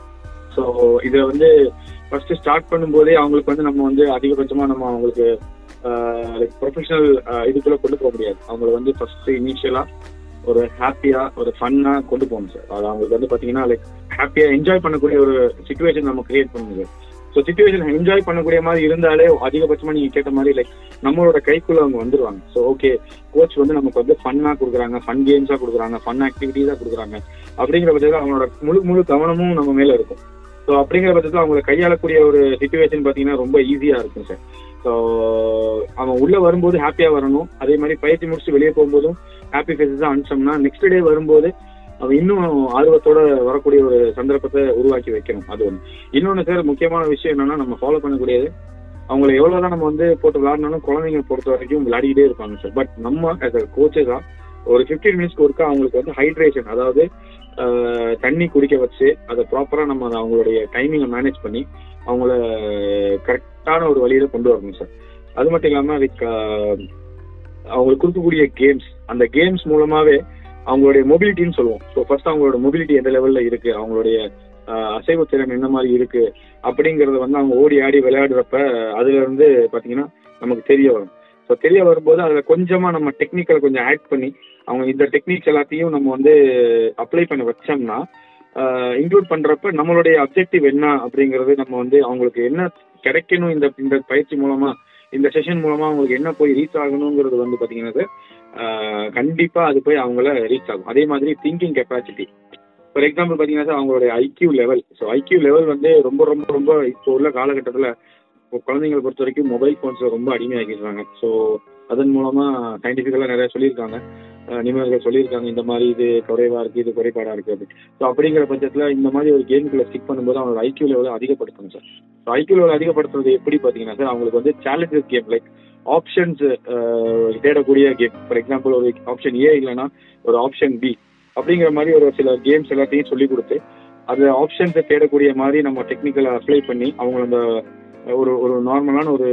C: ஸோ இதை வந்து ஃபர்ஸ்ட் ஸ்டார்ட் பண்ணும்போதே அவங்களுக்கு வந்து நம்ம வந்து அதிகபட்சமா நம்ம அவங்களுக்கு ப்ரொஃபஷனல் இதுக்குள்ள கொண்டு போக முடியாது. அவங்களை வந்து ஃபர்ஸ்ட் இனிஷியலா ஒரு ஹாப்பியா ஒரு ஃபன்னா கொண்டு போகணும் சார். அது அவங்களுக்கு வந்து பாத்தீங்கன்னா லைக் ஹாப்பியா என்ஜாய் பண்ணக்கூடிய ஒரு சிச்சுவேஷன் நம்ம கிரியேட் பண்ணுங்க. ஸோ சிச்சுவேஷன் என்ஜாய் பண்ணக்கூடிய மாதிரி இருந்தாலே அதிகபட்சமா நீங்க கேட்ட மாதிரி லைக் நம்மளோட கைக்குள்ள அவங்க வந்துருவாங்க. ஸோ ஓகே, கோச் வந்து நமக்கு வந்து ஃபன்னா கொடுக்குறாங்க, ஃபன் கேம்ஸா கொடுக்குறாங்க, ஃபன் ஆக்டிவிட்டிஸா கொடுக்குறாங்க அப்படிங்கிற பட்சத்தில் அவங்களோட முழு கவனமும் நம்ம மேல இருக்கும். ஸோ அப்படிங்கிற பட்சத்தில் அவங்களை கையாளக்கூடிய ஒரு சுச்சுவேஷன் பார்த்தீங்கன்னா ரொம்ப ஈஸியா இருக்கும் சார். ஸோ அவன் உள்ள வரும்போது ஹாப்பியா வரணும், அதே மாதிரி பயிற்சி முடிச்சுட்டு வெளியே போகும்போதும் ஹாப்பி ஃபேஸஸ் தான் அனுப்பிச்சோம்னா நெக்ஸ்ட் டே வரும்போது அவன் இன்னும் ஆர்வத்தோட வரக்கூடிய ஒரு சந்தர்ப்பத்தை உருவாக்கி வைக்கணும். அது ஒன்று. இன்னொன்று சார், முக்கியமான விஷயம் என்னன்னா நம்ம ஃபாலோ பண்ணக்கூடியது, அவங்களை எவ்வளவுதான் நம்ம வந்து போட்டு விளையாடினாலும் குழந்தைங்க பொறுத்த வரைக்கும் விளையாடிக்கிட்டே இருப்பாங்க சார். பட் நம்ம as a கோச்சஸா ஒரு 15 மினிட்ஸ்க்கு ஒருக்கா அவங்களுக்கு வந்து ஹைட்ரேஷன், அதாவது தண்ணி குடிக்க வச்சு அதை ப்ராப்பரா நம்ம அவங்களுடைய டைமிங்கை மேனேஜ் பண்ணி அவங்கள கரெக்டான ஒரு வழியில கொண்டு வரணும் சார். அது மட்டும் இல்லாம அதுக்கு அவங்களுக்கு கொடுக்கக்கூடிய கேம்ஸ், அந்த கேம்ஸ் மூலமாவே அவங்களுடைய மொபிலிட்டின்னு சொல்லுவோம். ஸோ ஃபர்ஸ்ட் அவங்களோட மொபிலிட்டி எந்த லெவல்ல இருக்கு, அவங்களுடைய அசைவு திறன் என்ன மாதிரி இருக்கு அப்படிங்கறத வந்து அவங்க ஓடி ஆடி விளையாடுறப்ப அதுல இருந்து பாத்தீங்கன்னா நமக்கு தெரிய வரும். ஸோ தெரிய வரும்போது அதுல கொஞ்சமா நம்ம டெக்னிக்கலை கொஞ்சம் ஆட் பண்ணி அவங்க இந்த டெக்னிக்ஸ் எல்லாத்தையும் நம்ம வந்து அப்ளை பண்ண வச்சோம்னா இன்க்ளூட் பண்றப்ப நம்மளுடைய அப்ஜெக்டிவ் என்ன அப்படிங்கறது நம்ம வந்து அவங்களுக்கு என்ன கிடைக்கணும் இந்த பயிற்சி மூலமா, இந்த செஷன் மூலமா அவங்களுக்கு என்ன போய் ரீச் ஆகணுங்கிறது வந்து பாத்தீங்கன்னா கண்டிப்பா அது போய் அவங்கள ரீச் ஆகும். அதே மாதிரி திங்கிங் கெப்பாசிட்டி, ஃபார் எக்ஸாம்பிள் பாத்தீங்கன்னா சார் அவங்களுடைய IQ level. So IQ level வந்து ரொம்ப ரொம்ப ரொம்ப இப்போ உள்ள காலகட்டத்தில் குழந்தைங்களை பொறுத்த வரைக்கும் மொபைல் ஃபோன்ஸ்ல ரொம்ப அடிமையாகிடுறாங்க. ஸோ அதன் மூலமா சயின்டிஃபிக்கலா நிறைய சொல்லியிருக்காங்க, நிபுணர்கள் சொல்லியிருக்காங்க இந்த மாதிரி இது குறைவா இருக்கு, இது குறைபாடா இருக்கு அப்படின்னு. ஸோ அப்படிங்கிற பட்சத்துல இந்த மாதிரி ஒரு கேமுக்குள்ள ஸ்டிக் பண்ணும்போது அவங்களோட ஐக்யூ லெவலை அதிகப்படுத்தணும் சார். ஸோ ஐக்யூ லெவல் அதிகப்படுத்துறது எப்படி பாத்தீங்கன்னா சார், அவங்களுக்கு வந்து சேலஞ்சஸ் கேம் லைக் ஆப்ஷன்ஸ் தேடக்கூடிய கேம். ஃபார் எக்ஸாம்பிள் ஒரு ஆப்ஷன் ஏ இல்லைன்னா ஒரு ஆப்ஷன் பி அப்படிங்கிற மாதிரி ஒரு சில கேம்ஸ் எல்லாத்தையும் சொல்லி கொடுத்து அது ஆப்ஷன்ஸை தேடக்கூடிய மாதிரி நம்ம டெக்னிக்கலை அப்ளை பண்ணி அவங்கள அந்த ஒரு நார்மலான ஒரு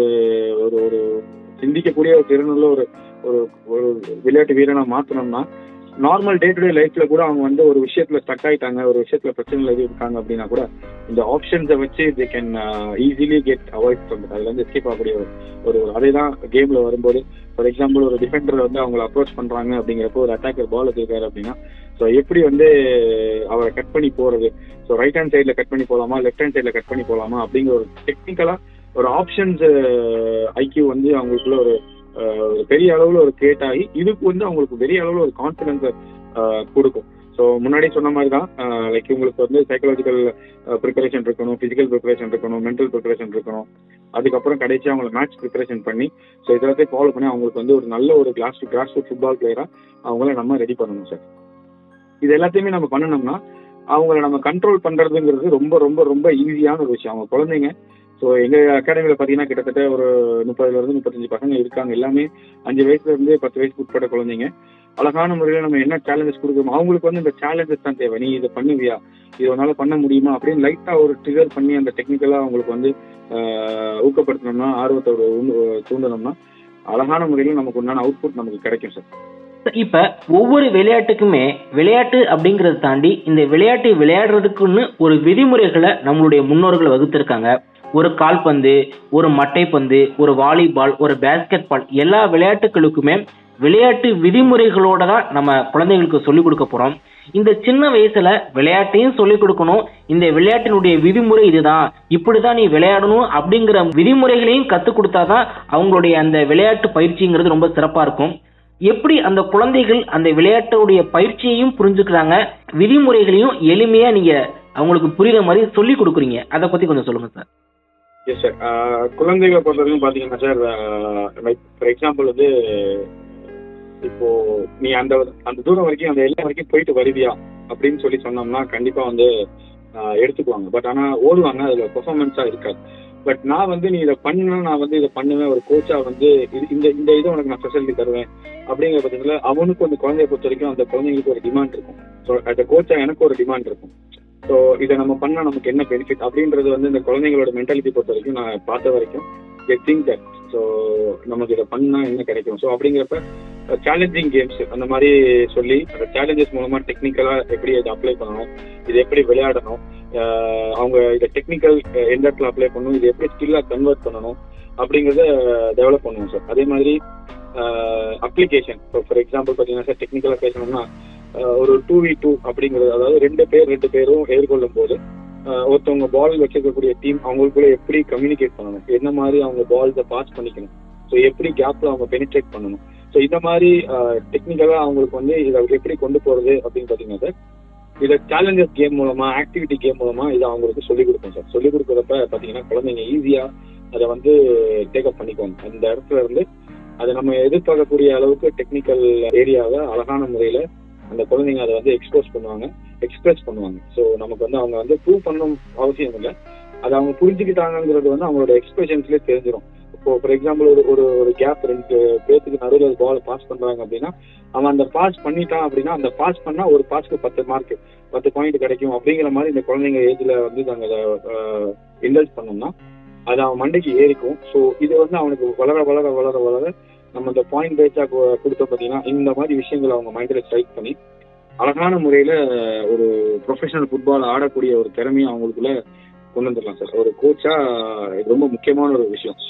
C: ஒரு சிந்திக்கக்கூடிய ஒரு திறனுள்ள ஒரு ஒரு விளையாட்டு வீரனா மாத்தினோம்னா நார்மல் டே டு டே லைஃப்ல கூட அவங்க வந்து ஒரு விஷயத்துல ஸ்டக் ஆயிட்டாங்க, ஒரு விஷயத்துல பிரச்சனைகள் எதுவும் இருக்காங்க அப்படின்னா கூட இந்த ஆப்ஷன்ஸை வச்சு they can easily get avoid பண்ணுறது, அதுல இருந்து எஸ்கேப் ஆகக்கூடிய ஒரு அதே தான் கேம்ல வரும்போது. ஃபார் எக்ஸாம்பிள் ஒரு டிஃபெண்டர் வந்து அவங்களை அப்ரோச் பண்றாங்க அப்படிங்கிறப்போ ஒரு அட்டாக்கர் பால் வச்சிருக்காரு அப்படின்னா ஸோ எப்படி வந்து அவரை கட் பண்ணி போறது, ஸோ ரைட் ஹேண்ட் சைட்ல கட் பண்ணி போகலாமா, லெஃப்ட் ஹேண்ட் சைட்ல கட் பண்ணி போகலாமா அப்படிங்கிற ஒரு டெக்னிக்கலா ஒரு ஆப்ஷன்ஸ் ஐக்யூ வந்து அவங்களுக்குள்ள ஒரு பெரிய அளவுல ஒரு கிரியேட் ஆகி இதுக்கு வந்து அவங்களுக்கு பெரிய அளவுல ஒரு கான்ஃபிடன்ஸை கொடுக்கும். ஸோ முன்னாடி சொன்ன மாதிரி தான் லைக் உங்களுக்கு வந்து சைக்காலஜிக்கல் ப்ரிப்பரேஷன் இருக்கணும், பிசிக்கல் ப்ரிப்பரேஷன் இருக்கணும், மென்டல் ப்ரிப்பரேஷன் இருக்கணும், அதுக்கப்புறம் கடைசியாக அவங்களை மேட்ச் ப்ரிப்பரேஷன் பண்ணி ஸோ இதெல்லாத்தையும் ஃபாலோ பண்ணி அவங்களுக்கு வந்து ஒரு நல்ல ஒரு கிராஸ் ரூட் ஃபுட்பால் பிளேயரா அவங்கள நம்ம ரெடி பண்ணணும் சார். இது எல்லாத்தையுமே நம்ம பண்ணணும்னா அவங்கள நம்ம கண்ட்ரோல் பண்றதுங்கிறது ரொம்ப ரொம்ப ரொம்ப ஈஸியான ஒரு விஷயம். அவங்க குழந்தைங்க ஸோ எங்க அகாடமியில பாத்தீங்கன்னா கிட்டத்தட்ட ஒரு 30 to 35 பசங்க இருக்காங்க. எல்லாமே 5 வயசுல இருந்து 10 வயசுக்கு உட்பட்ட குழந்தைங்க. அழகான முறையில நம்ம என்ன சேலஞ்சஸ் கொடுக்கணும், அவங்களுக்கு வந்து இந்த சேலஞ்சஸ் தான் தேவை. நீ இதை பண்ணுவியா, இது உன்னால பண்ண முடியுமா அப்படின்னு லைட்டா ஒரு ட்ரிகர் பண்ணி அந்த டெக்னிக்கலா அவங்களுக்கு வந்து ஊக்கப்படுத்தணும்னா, ஆர்வத்தோட தூண்டணும்னா அழகான முறையில நமக்கு உண்டான அவுட்புட் நமக்கு கிடைக்கும் சார்.
B: இப்ப ஒவ்வொரு விளையாட்டுக்குமே விளையாட்டு அப்படிங்கறத தாண்டி இந்த விளையாட்டு விளையாடுறதுக்குன்னு ஒரு விதிமுறைகளை நம்மளுடைய முன்னோர்கள் வகுத்திருக்காங்க. ஒரு கால்பந்து, ஒரு மட்டைப்பந்து, ஒரு வாலிபால், ஒரு பேஸ்கெட் பால், எல்லா விளையாட்டுகளுக்குமே விளையாட்டு விதிமுறைகளோட தான் நம்ம குழந்தைகளுக்கு சொல்லிக் கொடுக்க போறோம். இந்த சின்ன வயசுல விளையாட்டையும் சொல்லிக் கொடுக்கணும், இந்த விளையாட்டினுடைய விதிமுறை இதுதான், இப்படிதான் நீ விளையாடணும் அப்படிங்கிற விதிமுறைகளையும் கத்துக் கொடுத்தாதான் அவங்களுடைய அந்த விளையாட்டு பயிற்சிங்கிறது ரொம்ப சிறப்பா இருக்கும். எப்படி அந்த குழந்தைகள் அந்த விளையாட்டுடைய பயிற்சியையும் புரிஞ்சுக்கிறாங்க, விதிமுறைகளையும் எளிமையா நீங்க அவங்களுக்கு புரியுற மாதிரி சொல்லி கொடுக்குறீங்க, அதை பத்தி கொஞ்சம் சொல்லுங்க சார்.
C: Yes sir. குழந்தைகளை பொறுத்தவரைக்கும் பாத்தீங்கன்னா சார், ஃபார் எக்ஸாம்பிள் வந்து இப்போ நீ அந்த தூரம் வரைக்கும் அந்த எல்லை வரைக்கும் போயிட்டு வருவியா அப்படின்னு சொல்லி சொன்னோம்னா கண்டிப்பா வந்து எடுத்துக்குவாங்க. பட் ஆனா ஓடுவாங்க, அதுல பெர்ஃபார்மன்ஸா இருக்காது. பட் நான் வந்து நீ இதை பண்ணா நான் வந்து இதை பண்ணுவேன், ஒரு கோச்சா வந்து இந்த இதை உனக்கு நான் ஃபெசிலிட்டி தருவேன் அப்படிங்கிற பட்சத்துல அவனுக்கு அந்த குழந்தைய பொறுத்த வரைக்கும் அந்த குழந்தைங்களுக்கு ஒரு டிமாண்ட் இருக்கும். ஸோ அந்த கோச்சா எனக்கு ஒரு டிமாண்ட் இருக்கும். ஸோ இதை நம்ம பண்ணா நமக்கு என்ன பெனிஃபிட் அப்படின்றது வந்து இந்த குழந்தைங்களோட மென்டாலிட்டி பொறுத்த வரைக்கும் நான் பார்த்த வரைக்கும் திங்க் தட் ஸோ நமக்கு இதை பண்ணா என்ன கிடைக்கும். ஸோ அப்படிங்கிறப்ப சேலஞ்சிங் கேம்ஸ் அந்த மாதிரி சொல்லி அந்த சேலஞ்சஸ் மூலமா டெக்னிக்கலா எப்படி இதை அப்ளை பண்ணணும், இது எப்படி விளையாடணும், அவங்க இதை டெக்னிக்கல் எந்த இடத்துல அப்ளை பண்ணணும், இது எப்படி ஸ்கில்லா கன்வெர்ட் பண்ணணும் அப்படிங்கிறத டெவலப் பண்ணுவோம் சார். அதே மாதிரி அப்ளிகேஷன், ஃபார் எக்ஸாம்பிள் பார்த்தீங்கன்னா சார் டெக்னிக்கலா பேசணும்னா ஒரு 2v2 அப்படிங்கிறது, அதாவது 2 பேரும் எதிர்கொள்ளும் போது ஒருத்தவங்க பால் வச்சிருக்கக்கூடிய டீம் அவங்களுக்குள்ள எப்படி கம்யூனிகேட் பண்ணணும், என்ன மாதிரி அவங்க பால்ஸை பாஸ் பண்ணிக்கணும், ஸோ எப்படி கேப்ல அவங்க பெனிட்ரேட் பண்ணணும். ஸோ இந்த மாதிரி டெக்னிக்கலா அவங்களுக்கு வந்து இதை எப்படி கொண்டு போறது அப்படின்னு பாத்தீங்கன்னா சார், இதை சேலஞ்சஸ் கேம் மூலமா, ஆக்டிவிட்டி கேம் மூலமா இதை அவங்களுக்கு சொல்லிக் கொடுப்போம் சார். சொல்லிக் கொடுக்குறப்ப பாத்தீங்கன்னா குழந்தைங்க ஈஸியா அதை வந்து டேக்அப் பண்ணிக்குவாங்க. அந்த இடத்துல இருந்து அதை நம்ம எதிர்பார்க்கக்கூடிய அளவுக்கு டெக்னிக்கல் ஏரியாவை அழகான முறையில அந்த குழந்தைங்க அதை வந்து எக்ஸ்பிரஸ் பண்ணுவாங்க. ஸோ நமக்கு வந்து அவங்க வந்து ப்ரூவ் பண்ணணும் அவசியம் இல்லை, அதை அவங்க புரிஞ்சுக்கிட்டாங்கிறது வந்து அவங்களோட எக்ஸ்பிரஷன்ஸ்லேயே தெரிஞ்சிடும். இப்போ ஃபார் எக்ஸாம்பிள் ஒரு கேப் 2 பேருக்கு நடுவில் பால் பாஸ் பண்றாங்க அப்படின்னா, அவன் அந்த பாஸ் பண்ணிட்டான் அப்படின்னா, அந்த பாஸ் பண்ணா ஒரு பாஸ்க்கு 10 மார்க் 10 பாயிண்ட் கிடைக்கும் அப்படிங்கிற மாதிரி இந்த குழந்தைங்க ஏஜ்ல வந்து நாங்கள் இன்வெஸ்ட் பண்ணோம்னா அது அவன் மண்டைக்கு ஏறிக்கும். ஸோ இது வந்து அவனுக்கு வளர வளர வளர வளர நம்ம இந்த பாயிண்ட் பேஸா கொடுத்தோம் பார்த்தீங்கன்னா, இந்த மாதிரி விஷயங்களை அவங்க மைண்டில் ஸ்ட்ரைக் பண்ணி அழகான முறையில ஒரு ப்ரொஃபஷனல் ஃபுட்பால் ஆடக்கூடிய ஒரு திறமையை அவங்களுக்குள்ள கொண்டு வந்துடலாம் சார். ஒரு கோச்சா இது ரொம்ப முக்கியமான ஒரு விஷயம்.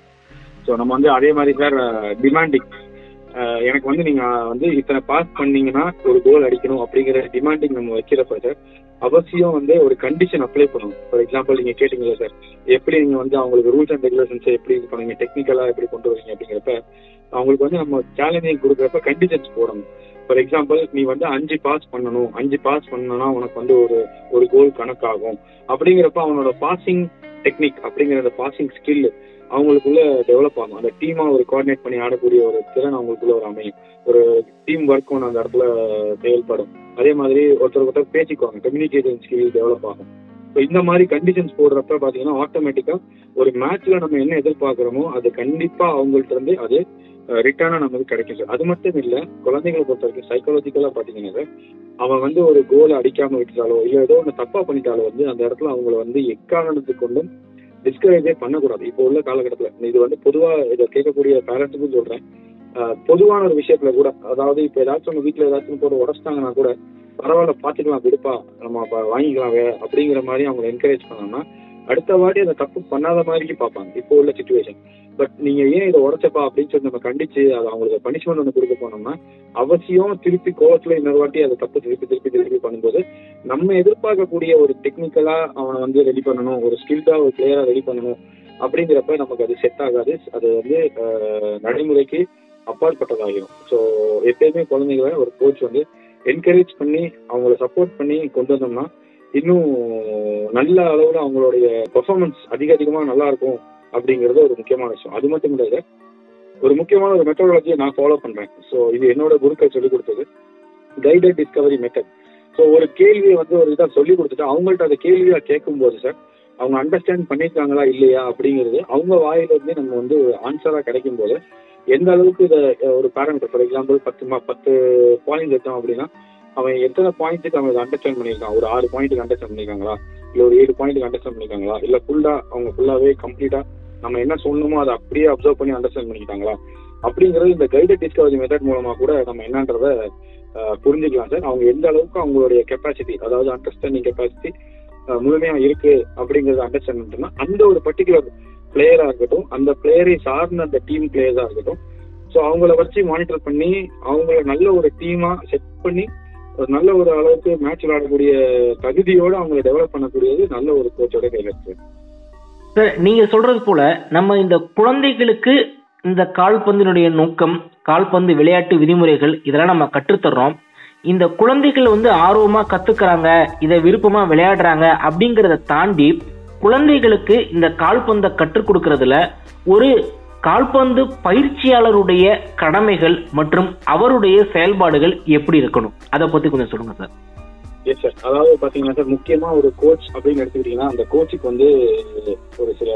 C: ஸோ நம்ம வந்து அதே மாதிரி சார் டிமாண்டிங், எனக்கு வந்து நீங்க வந்து இத்தனை பாஸ் பண்ணீங்கன்னா ஒரு கோல் அடிக்கணும் அப்படிங்கிற டிமாண்டிங் நம்ம வைக்கிறப்ப சார் அவசியம் வந்து ஒரு கண்டிஷன் அப்ளை பண்ணணும். ஃபார் எக்ஸாம்பிள் நீங்க கேட்டீங்களா சார், எப்படி நீங்க வந்து அவங்களுக்கு ரூல்ஸ் அண்ட் ரெகுலேஷன்ஸை எப்படி இது பண்ணுவீங்க, டெக்னிக்கலா எப்படி கொண்டு வருவீங்க அப்படிங்கிறப்ப அவங்களுக்கு வந்து நம்ம சேலஞ்சிங் கொடுக்குறப்ப கண்டிஷன்ஸ் போடணும். ஃபார் எக்ஸாம்பிள் நீ வந்து 5 பாஸ் பண்ணணும், 5 பாஸ் பண்ணனா உனக்கு வந்து ஒரு கோல் கணக்காகும் அப்படிங்கிறப்ப அவனோட பாசிங் டெக்னிக் அப்படிங்கிற அந்த பாசிங் ஸ்கில் அவங்களுக்குள்ள டெவலப் ஆகும். அந்த டீமா ஒரு கோஆர்டினேட் பண்ணி ஆடக்கூடிய ஒரு திறன் அவங்களுக்குள்ள ஒரு அமையும். ஒரு டீம் ஒர்க் ஒன்று அந்த இடத்துல செயல்படும். அதே மாதிரி ஒருத்தர் பேசிக்குவாங்க, கம்யூனிகேஷன் ஸ்கில் டெவலப் ஆகும். ஸோ இந்த மாதிரி கண்டிஷன்ஸ் போடுறப்ப பாத்தீங்கன்னா ஆட்டோமேட்டிக்கா ஒரு மேட்ச்ல நம்ம என்ன எதிர்பார்க்கிறோமோ அது கண்டிப்பா அவங்கள்ட்ட இருந்து அது ரிட்டர்னா நமக்கு கிடைக்கும் சார். அது மட்டும் இல்ல, குழந்தைகளை பொறுத்த வரைக்கும் சைக்காலஜிக்கலா பாத்தீங்கன்னா அவன் வந்து ஒரு கோல் அடிக்காம விட்டுட்டாலோ இல்ல ஏதோ ஒன்று தப்பா பண்ணிட்டாலோ வந்து அந்த இடத்துல அவங்கள வந்து எக்காரணத்துக்கு கொண்டும் டிஸ்கரேஜே பண்ணக்கூடாது. இப்போ உள்ள காலகட்டத்தில் இது வந்து பொதுவா இதை கேட்கக்கூடிய பேரண்ட்ஸுக்கும் சொல்றேன், பொதுவான ஒரு விஷயத்துல கூட, அதாவது இப்போ ஏதாச்சும் உங்க வீட்டுல ஏதாச்சும் போட்டு உடச்சிட்டாங்கன்னா கூட பரவாயில்ல பாத்துக்கலாம் விடுப்பா நம்ம வாங்கிக்கலாம் அப்படிங்கிற மாதிரி அவங்க என்கரேஜ் பண்ணோம்னா அடுத்த வாட்டி அதை தப்பு பண்ணாத மாதிரி பார்ப்பாங்க இப்போ உள்ள சிச்சுவேஷன். பட் நீங்க ஏன் இதை உடச்சப்பா அப்படின்னு சொல்லி நம்ம கண்டிச்சு அதை அவங்களுக்கு பனிஷ்மெண்ட் ஒன்று கொடுக்க போனோம்னா அவசியம் திருப்பி கோவத்துல இன்னொரு வாட்டி அதை தப்பு திருப்பி பண்ணும்போது நம்ம எதிர்பார்க்கக்கூடிய ஒரு டெக்னிக்கலா அவனை வந்து ரெடி பண்ணணும், ஒரு ஸ்கில்டா ஒரு பிளேயரா ரெடி பண்ணணும் அப்படிங்கிறப்ப நமக்கு அது செட் ஆகாது. அது வந்து நடைமுறைக்கு அப்பாற்பட்டதாகிடும். ஸோ எப்பயுமே குழந்தைகளை ஒரு கோச் வந்து என்கரேஜ் பண்ணி அவங்கள சப்போர்ட் பண்ணி கொண்டு வந்தோம்னா இன்னும் நல்ல அளவுல அவங்களுடைய பெர்ஃபார்மன்ஸ் அதிகமா நல்லா இருக்கும் அப்படிங்கிறது ஒரு முக்கியமான விஷயம். அது மட்டும் இல்ல, ஒரு முக்கியமான ஒரு மெத்தடாலஜியை நான் ஃபாலோ பண்றேன். ஸோ இது என்னோட குருக்கள் சொல்லிக் கொடுத்தது கைடட் டிஸ்கவரி மெத்தட். ஸோ ஒரு கேள்வியை வந்து ஒரு இதாக சொல்லி கொடுத்துட்டு அவங்கள்ட்ட அந்த கேள்வியா கேட்கும் போது சார் அவங்க அண்டர்ஸ்டாண்ட் பண்ணியிருக்காங்களா இல்லையா அப்படிங்கிறது அவங்க வாயில இருந்து நம்ம வந்து ஒரு ஆன்சரா கிடைக்கும் போது எந்த அளவுக்கு இதை ஒரு பேரண்ட் ஃபார் எக்ஸாம்பிள் 10 பாயிண்ட் எடுத்தோம் அப்படின்னா அவன் எத்தனை பாயிண்ட்டுக்கு அவன் அண்டர்ஸ்டாண்ட் பண்ணியிருக்கான், ஒரு 6 பாயிண்ட்டுக்கு அண்டர்ஸ்டாண்ட் பண்ணியிருக்காங்களா இல்ல ஒரு 7 பாயிண்ட்டுக்கு அண்டர்ஸ்டாண்ட் பண்ணியிருக்காங்களா இல்ல அவங்க ஃபுல்லாவே கம்ப்ளீட்டா நம்ம என்ன சொல்லணுமோ அதை அப்படியே அப்சர்வ் பண்ணி அண்டர்ஸ்டாண்ட் பண்ணிக்கிட்டாங்களா அப்படிங்கிறது இந்த கைடட் டிஸ்கவரி மெத்தட் மூலமா கூட நம்ம என்னன்றத புரிஞ்சுக்கலாம் சார். அவங்க எந்த அளவுக்கு அவங்களுடைய கெப்பாசிட்டி, அதாவது அண்டர்ஸ்டாண்டிங் கெப்பாசிட்டி முழுமையா இருக்கு அப்படிங்கறது அண்டர்ஸ்டாண்ட் பண்ணிட்டோம்னா அந்த ஒரு பர்டிகுலர் பிளேயரா இருக்கட்டும், அந்த பிளேயரை சார்ந்த அந்த டீம் பிளேயர்ஸா இருக்கட்டும், ஸோ அவங்கள வச்சு மானிட்டர் பண்ணி அவங்கள நல்ல ஒரு டீமா செட் பண்ணி ஒரு நல்ல ஒரு அளவுக்கு மேட்ச் விளையாடக்கூடிய தகுதியோட அவங்களை டெவலப் பண்ணக்கூடியது நல்ல ஒரு கோச்சோட கையில இருக்கு
B: சார். நீங்க சொல்றது போல நம்ம இந்த குழந்தைகளுக்கு இந்த கால்பந்தினுடைய நோக்கம், கால்பந்து விளையாட்டு விதிமுறைகள் இதெல்லாம் நம்ம கற்றுத்தர்றோம். இந்த குழந்தைகள் வந்து ஆர்வமா கத்துக்கிறாங்க, இதை விருப்பமா விளையாடுறாங்க அப்படிங்கறத தாண்டி குழந்தைகளுக்கு இந்த கால்பந்தை கற்றுக் கொடுக்கறதுல ஒரு கால்பந்து பயிற்சியாளருடைய கடமைகள் மற்றும் அவருடைய செயல்பாடுகள் எப்படி இருக்கணும், அதை பத்தி கொஞ்சம் சொல்லுங்க சார்.
C: எஸ் சார், அதாவது பாத்தீங்கன்னா சார் முக்கியமா ஒரு கோச் அப்படின்னு எடுத்துக்கிட்டீங்கன்னா அந்த கோச்சுக்கு வந்து ஒரு சில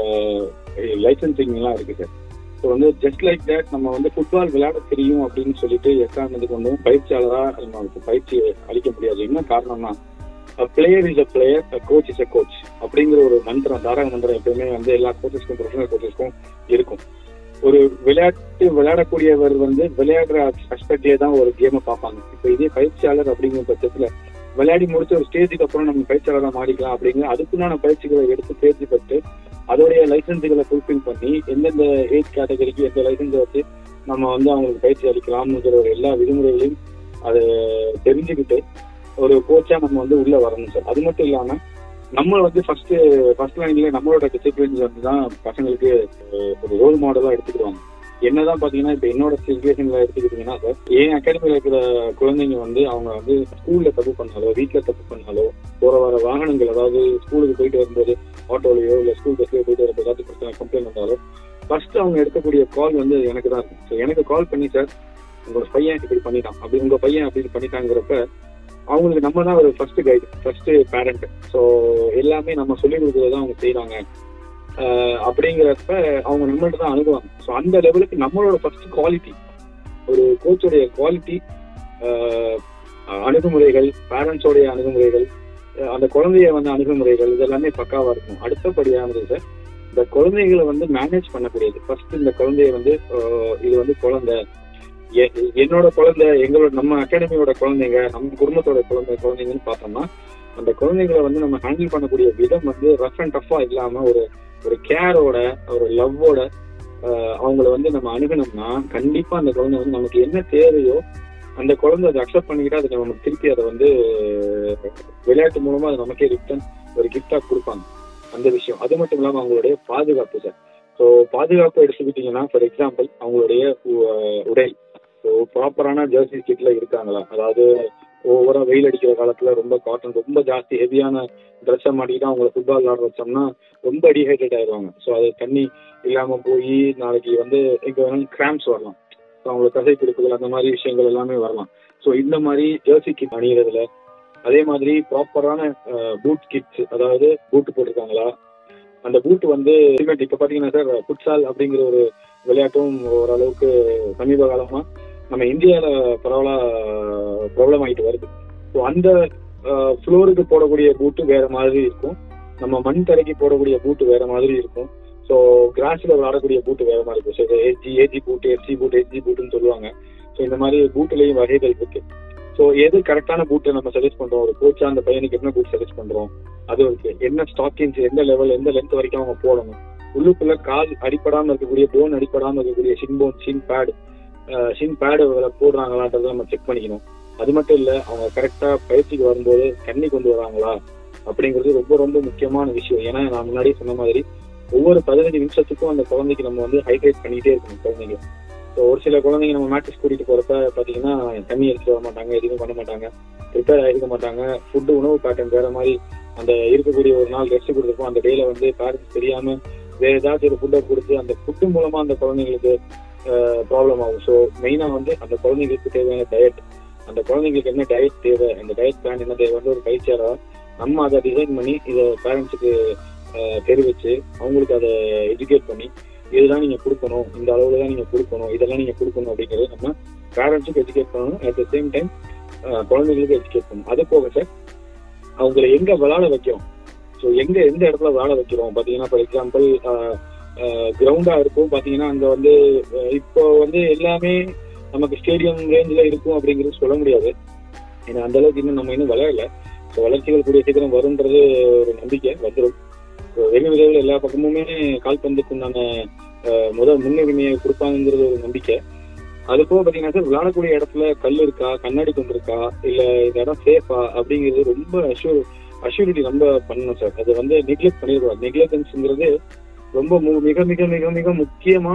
C: லைசன்சிங் எல்லாம் இருக்கு சார். ஸோ வந்து ஜஸ்ட் லைக் தட் நம்ம வந்து ஃபுட்பால் விளையாட தெரியும் அப்படின்னு சொல்லிட்டு எக்காரணத்துக்கு கொண்டும் பயிற்சியாளராக நமக்கு பயிற்சி அளிக்க முடியாது. என்ன காரணம்னா player is a player, coach is a coach அப்படிங்கிற ஒரு மந்திரம், தாரக மந்திரம் எப்பயுமே வந்து எல்லா கோச்சஸ்க்கும் ப்ரொஃபஷனல் கோச்சஸ்க்கும் இருக்கும். ஒரு விளையாடக்கூடியவர் வந்து விளையாடுற அஸ்பெக்ட்லேயே தான் ஒரு கேமை பார்ப்பாங்க. இப்போ இதே பயிற்சியாளர் அப்படிங்கிற பட்சத்துல விளையாடி முடிச்ச ஒரு ஸ்டேஜுக்கு அப்புறம் நம்ம பயிற்சியாளராக மாறிக்கலாம் அப்படிங்கிற அதுக்குண்டான பயிற்சிகளை எடுத்து தேர்ச்சி பெற்று அதோடைய லைசன்ஸுகளை ஃபுல்ஃபில் பண்ணி எந்தெந்த ஏஜ் கேட்டகரிக்கு எந்த லைசன்ஸை வச்சு நம்ம வந்து அவங்களுக்கு பயிற்சி அளிக்கலாம்ங்கிற ஒரு எல்லா விதிமுறைகளையும் அதை தெரிஞ்சுக்கிட்டு ஒரு கோச்சா நம்ம வந்து உள்ள வரணும் சார். அது மட்டும் இல்லாம நம்ம வந்து ஃபர்ஸ்ட் லைன்ல நம்மளோட டிசிப்ளின்ஸ் வந்து தான் பசங்களுக்கு ஒரு ரோல் மாடலா எடுத்துக்கிடுவாங்க. என்னதான் பாத்தீங்கன்னா இப்ப என்னோட சிச்சுவேஷன்ல எடுத்துக்கிட்டீங்கன்னா சார், என் அகாடமியில இருக்கிற குழந்தைங்க வந்து அவங்க வந்து ஸ்கூல்ல தப்பு பண்ணாலோ வீட்டுல தப்பு பண்ணாலோ போற வர வாகனங்கள், அதாவது ஸ்கூலுக்கு போயிட்டு வரும்போது ஆட்டோலயோ இல்ல ஸ்கூல் பஸ்லயோ போயிட்டு வரப்போ ஏதாவது பிரச்சனை கம்ப்ளைண்ட் வந்தாலோ ஃபர்ஸ்ட் அவங்க எடுக்கக்கூடிய கால் வந்து எனக்கு தான் இருக்கும். ஸோ எனக்கு கால் பண்ணி, சார் உங்களோட பையன் இப்படி பண்ணிட்டான், அப்படி உங்க பையன் அப்படி பண்ணிட்டாங்கிறப்ப அவங்களுக்கு நம்ம தான் ஒரு first guide, first parent. So எல்லாமே நம்ம சொல்லிக் கொடுக்கறதான் அவங்க செய்யறாங்க அப்படிங்கிறப்ப அவங்க நம்மள்ட்ட தான் அணுகுவாங்க. ஸோ அந்த லெவலுக்கு நம்மளோட ஃபர்ஸ்ட் குவாலிட்டி, ஒரு கோச்சோடைய குவாலிட்டி, அணுகுமுறைகள், பேரண்ட்ஸோடைய அணுகுமுறைகள், அந்த குழந்தைய வந்து அணுகுமுறைகள் இதெல்லாமே பக்காவா இருக்கும். அடுத்தபடியானது சார், இந்த குழந்தைகளை வந்து மேனேஜ் பண்ணக்கூடியது. ஃபர்ஸ்ட் இந்த குழந்தைய வந்து இது வந்து குழந்தை, என்னோட குழந்தை, நம்ம அகாடமியோட குழந்தைங்க, நம்ம குடும்பத்தோட குழந்தைங்கன்னு பார்த்தோம்னா அந்த குழந்தைங்களை வந்து நம்ம ஹேண்டில் பண்ணக்கூடிய விதம் வந்து ரஃப் அண்ட் டஃபா இல்லாம ஒரு கேரோட, ஒரு லவ்வோட அவங்கள வந்து நம்ம அணுகணும்னா கண்டிப்பா அந்த குழந்தை வந்து நமக்கு என்ன தேவையோ அந்த குழந்தை அதை அக்செப்ட் பண்ணிக்கிட்டு அதை நமக்கு திருப்பி அதை வந்து விளையாட்டு மூலமா அதை நமக்கே ரிட்டர்ன் ஒரு கிஃப்டா கொடுப்பாங்க. அந்த விஷயம். அது மட்டும் இல்லாம அவங்களுடைய பாதுகாப்பு சார். ஸோ பாதுகாப்பு எடுத்துக்கிட்டீங்கன்னா ஃபார் எக்ஸாம்பிள் அவங்களுடைய உடை, ஸோ ப்ராப்பரான ஜெர்சி கிட்ல இருக்காங்களா, அதாவது ஓவரா வெயில் அடிக்கிற காலத்துல ரொம்ப காட்டன் ரொம்ப ஜாஸ்தி ஹெவியான ட்ரெஸ்ஸை மாட்டிக்கிட்டு அவங்கள ஃபுட்பால் விளாட வச்சோம்னா ரொம்ப டீஹைட்ரேட் ஆயிடுவாங்க. ஸோ அது தண்ணி இல்லாம போய் நாளைக்கு வந்து எங்க வேணாலும் கிராம்ஸ் வரலாம், அவங்களுக்கு தசை பிடிப்புகள் அந்த மாதிரி விஷயங்கள் எல்லாமே வரலாம். ஸோ இந்த மாதிரி ஜெர்சி கிட் அணிகிறதுல, அதே மாதிரி ப்ராப்பரான பூட் கிட்ஸ், அதாவது பூட்டு போட்டிருக்காங்களா, அந்த பூட் வந்து இப்ப பாத்தீங்கன்னா சார் ஃபுட்சால் அப்படிங்கிற ஒரு விளையாட்டும் ஓரளவுக்கு சமீப காலமா நம்ம இந்தியாவில ப்ராப்ளம் ஆகிட்டு வருது. ஸோ அந்த ஃப்ளோருக்கு போடக்கூடிய பூட்டு வேற மாதிரி இருக்கும், நம்ம மண் தரைக்கு போடக்கூடிய பூட்டு வேற மாதிரி இருக்கும், ஸோ கிராஸ்ல விளையாடக்கூடிய பூட்டு வேற மாதிரி இருக்கும். So AG boot, FC boot, HG பூட்டுன்னு சொல்லுவாங்க. ஸோ இந்த மாதிரி பூட்டுலையும் வகைகள் இருக்கு. ஸோ எது கரெக்டான பூட்டை நம்ம சஜெஸ்ட் பண்றோம், ஒரு கோச்சா அந்த பையனுக்கு என்ன பூட் சஜெஸ்ட் பண்றோம், அது இருக்கு. என்ன ஸ்டாக்கிங்ஸ் எந்த லெவல் எந்த லென்த் வரைக்கும் அவங்க போடணும், உள்ளுக்குள்ள கால் அடிப்படாம இருக்கக்கூடிய, போன் அடிப்படாம இருக்கக்கூடிய ஷின் பேடு போடுறாங்களான்றதை நம்ம செக் பண்ணிக்கணும். அது மட்டும் இல்ல, அவங்க கரெக்டா பயிற்சிக்கு வரும்போது தண்ணி கொண்டு வராங்களா அப்படிங்கிறது ரொம்ப ரொம்ப முக்கியமான விஷயம். ஏன்னா நான் முன்னாடி சொன்ன மாதிரி ஒவ்வொரு 15 நிமிஷத்துக்கும் அந்த குழந்தைக்கு நம்ம வந்து ஹைட்ரேட் பண்ணிட்டே இருக்கணும் குழந்தைங்க. ஸோ ஒரு சில குழந்தைங்க நம்ம மேட்ரிக்ஸ் கூட்டிட்டு போறப்ப பாத்தீங்கன்னா தண்ணி எடுத்துட்டு வர மாட்டாங்க, எதுவுமே பண்ண மாட்டாங்க, ப்ரிப்பேர் ஆகிருக்க மாட்டாங்க, ஃபுட்டு உணவு பேட்டர்ன் வேற மாதிரி, அந்த இருக்கக்கூடிய ஒரு நாள் ரெஸ்ட் கொடுத்துருப்போம், அந்த டேல வந்து பேரண்ட்ஸ் தெரியாம வேற ஏதாச்சும் ஒரு ஃபுட்டை கொடுத்து அந்த ஃபுட்டு மூலமா அந்த குழந்தைங்களுக்கு ப்ராப்ளம் ஆகும். ஸோ மெயினா வந்து அந்த குழந்தைங்களுக்கு தேவையான டயட், அந்த குழந்தைங்களுக்கு என்ன டயட் தேவை, அந்த டயட் பிளான் என்ன தேவை வந்து ஒரு பயிற்சியாளராக நம்ம அதை டிசைன் பண்ணி இதை பேரண்ட்ஸுக்கு தெரிவிச்சு அவங்களுக்கு அதை எஜுகேட் பண்ணி இதுதான் நீங்க கொடுக்கணும், இந்த அளவுல தான் நீங்க கொடுக்கணும், இதெல்லாம் நீங்க கொடுக்கணும் அப்படிங்கறது நம்ம பேரண்ட்ஸுக்கு எஜுகேட் பண்ணணும். அட் த சேம் டைம் குழந்தைங்களுக்கு எஜுகேட் பண்ணணும். அது போக சார் அவங்களை எங்க விளையாட வைக்கிறோம், ஸோ எந்த இடத்துல விளையாட வைக்கிறோம் பாத்தீங்கன்னா ஃபார் எக்ஸாம்பிள் கிரவுண்டா இருக்கும் பாத்தீங்கன்னா அங்க வந்து இப்போ வந்து எல்லாமே நமக்கு ஸ்டேடியம் ரேஞ்சில் இருக்கும் அப்படிங்கிறது சொல்ல முடியாது. ஏன்னா அந்த அளவுக்கு இன்னும் நம்ம இன்னும் விளையாடல. ஸோ வளர்ச்சிகள் கூடிய சீக்கிரம் வரும்ன்றது ஒரு நம்பிக்கை வந்துடும். வெகு விரைவில் எல்லா பக்கமுமே கால்பந்துக்கு உண்டான முன்னுரிமையை கொடுப்பாங்கிறது ஒரு நம்பிக்கை. அது போக பாத்தீங்கன்னா சார் விளையாடக்கூடிய இடத்துல கல் இருக்கா, கண்ணாடி கொண்டு இருக்கா, இல்ல இந்த இடம் சேஃபா அப்படிங்கிறது ரொம்ப அஷ்யூரிட்டி ரொம்ப பண்ணணும் சார். அது வந்து நெக்லெக்ட் பண்ணிடக்கூடாது. நெக்லெக்டன்ஸ்ங்கிறது ரொம்ப மிக மிக மிக மிக முக்கியமான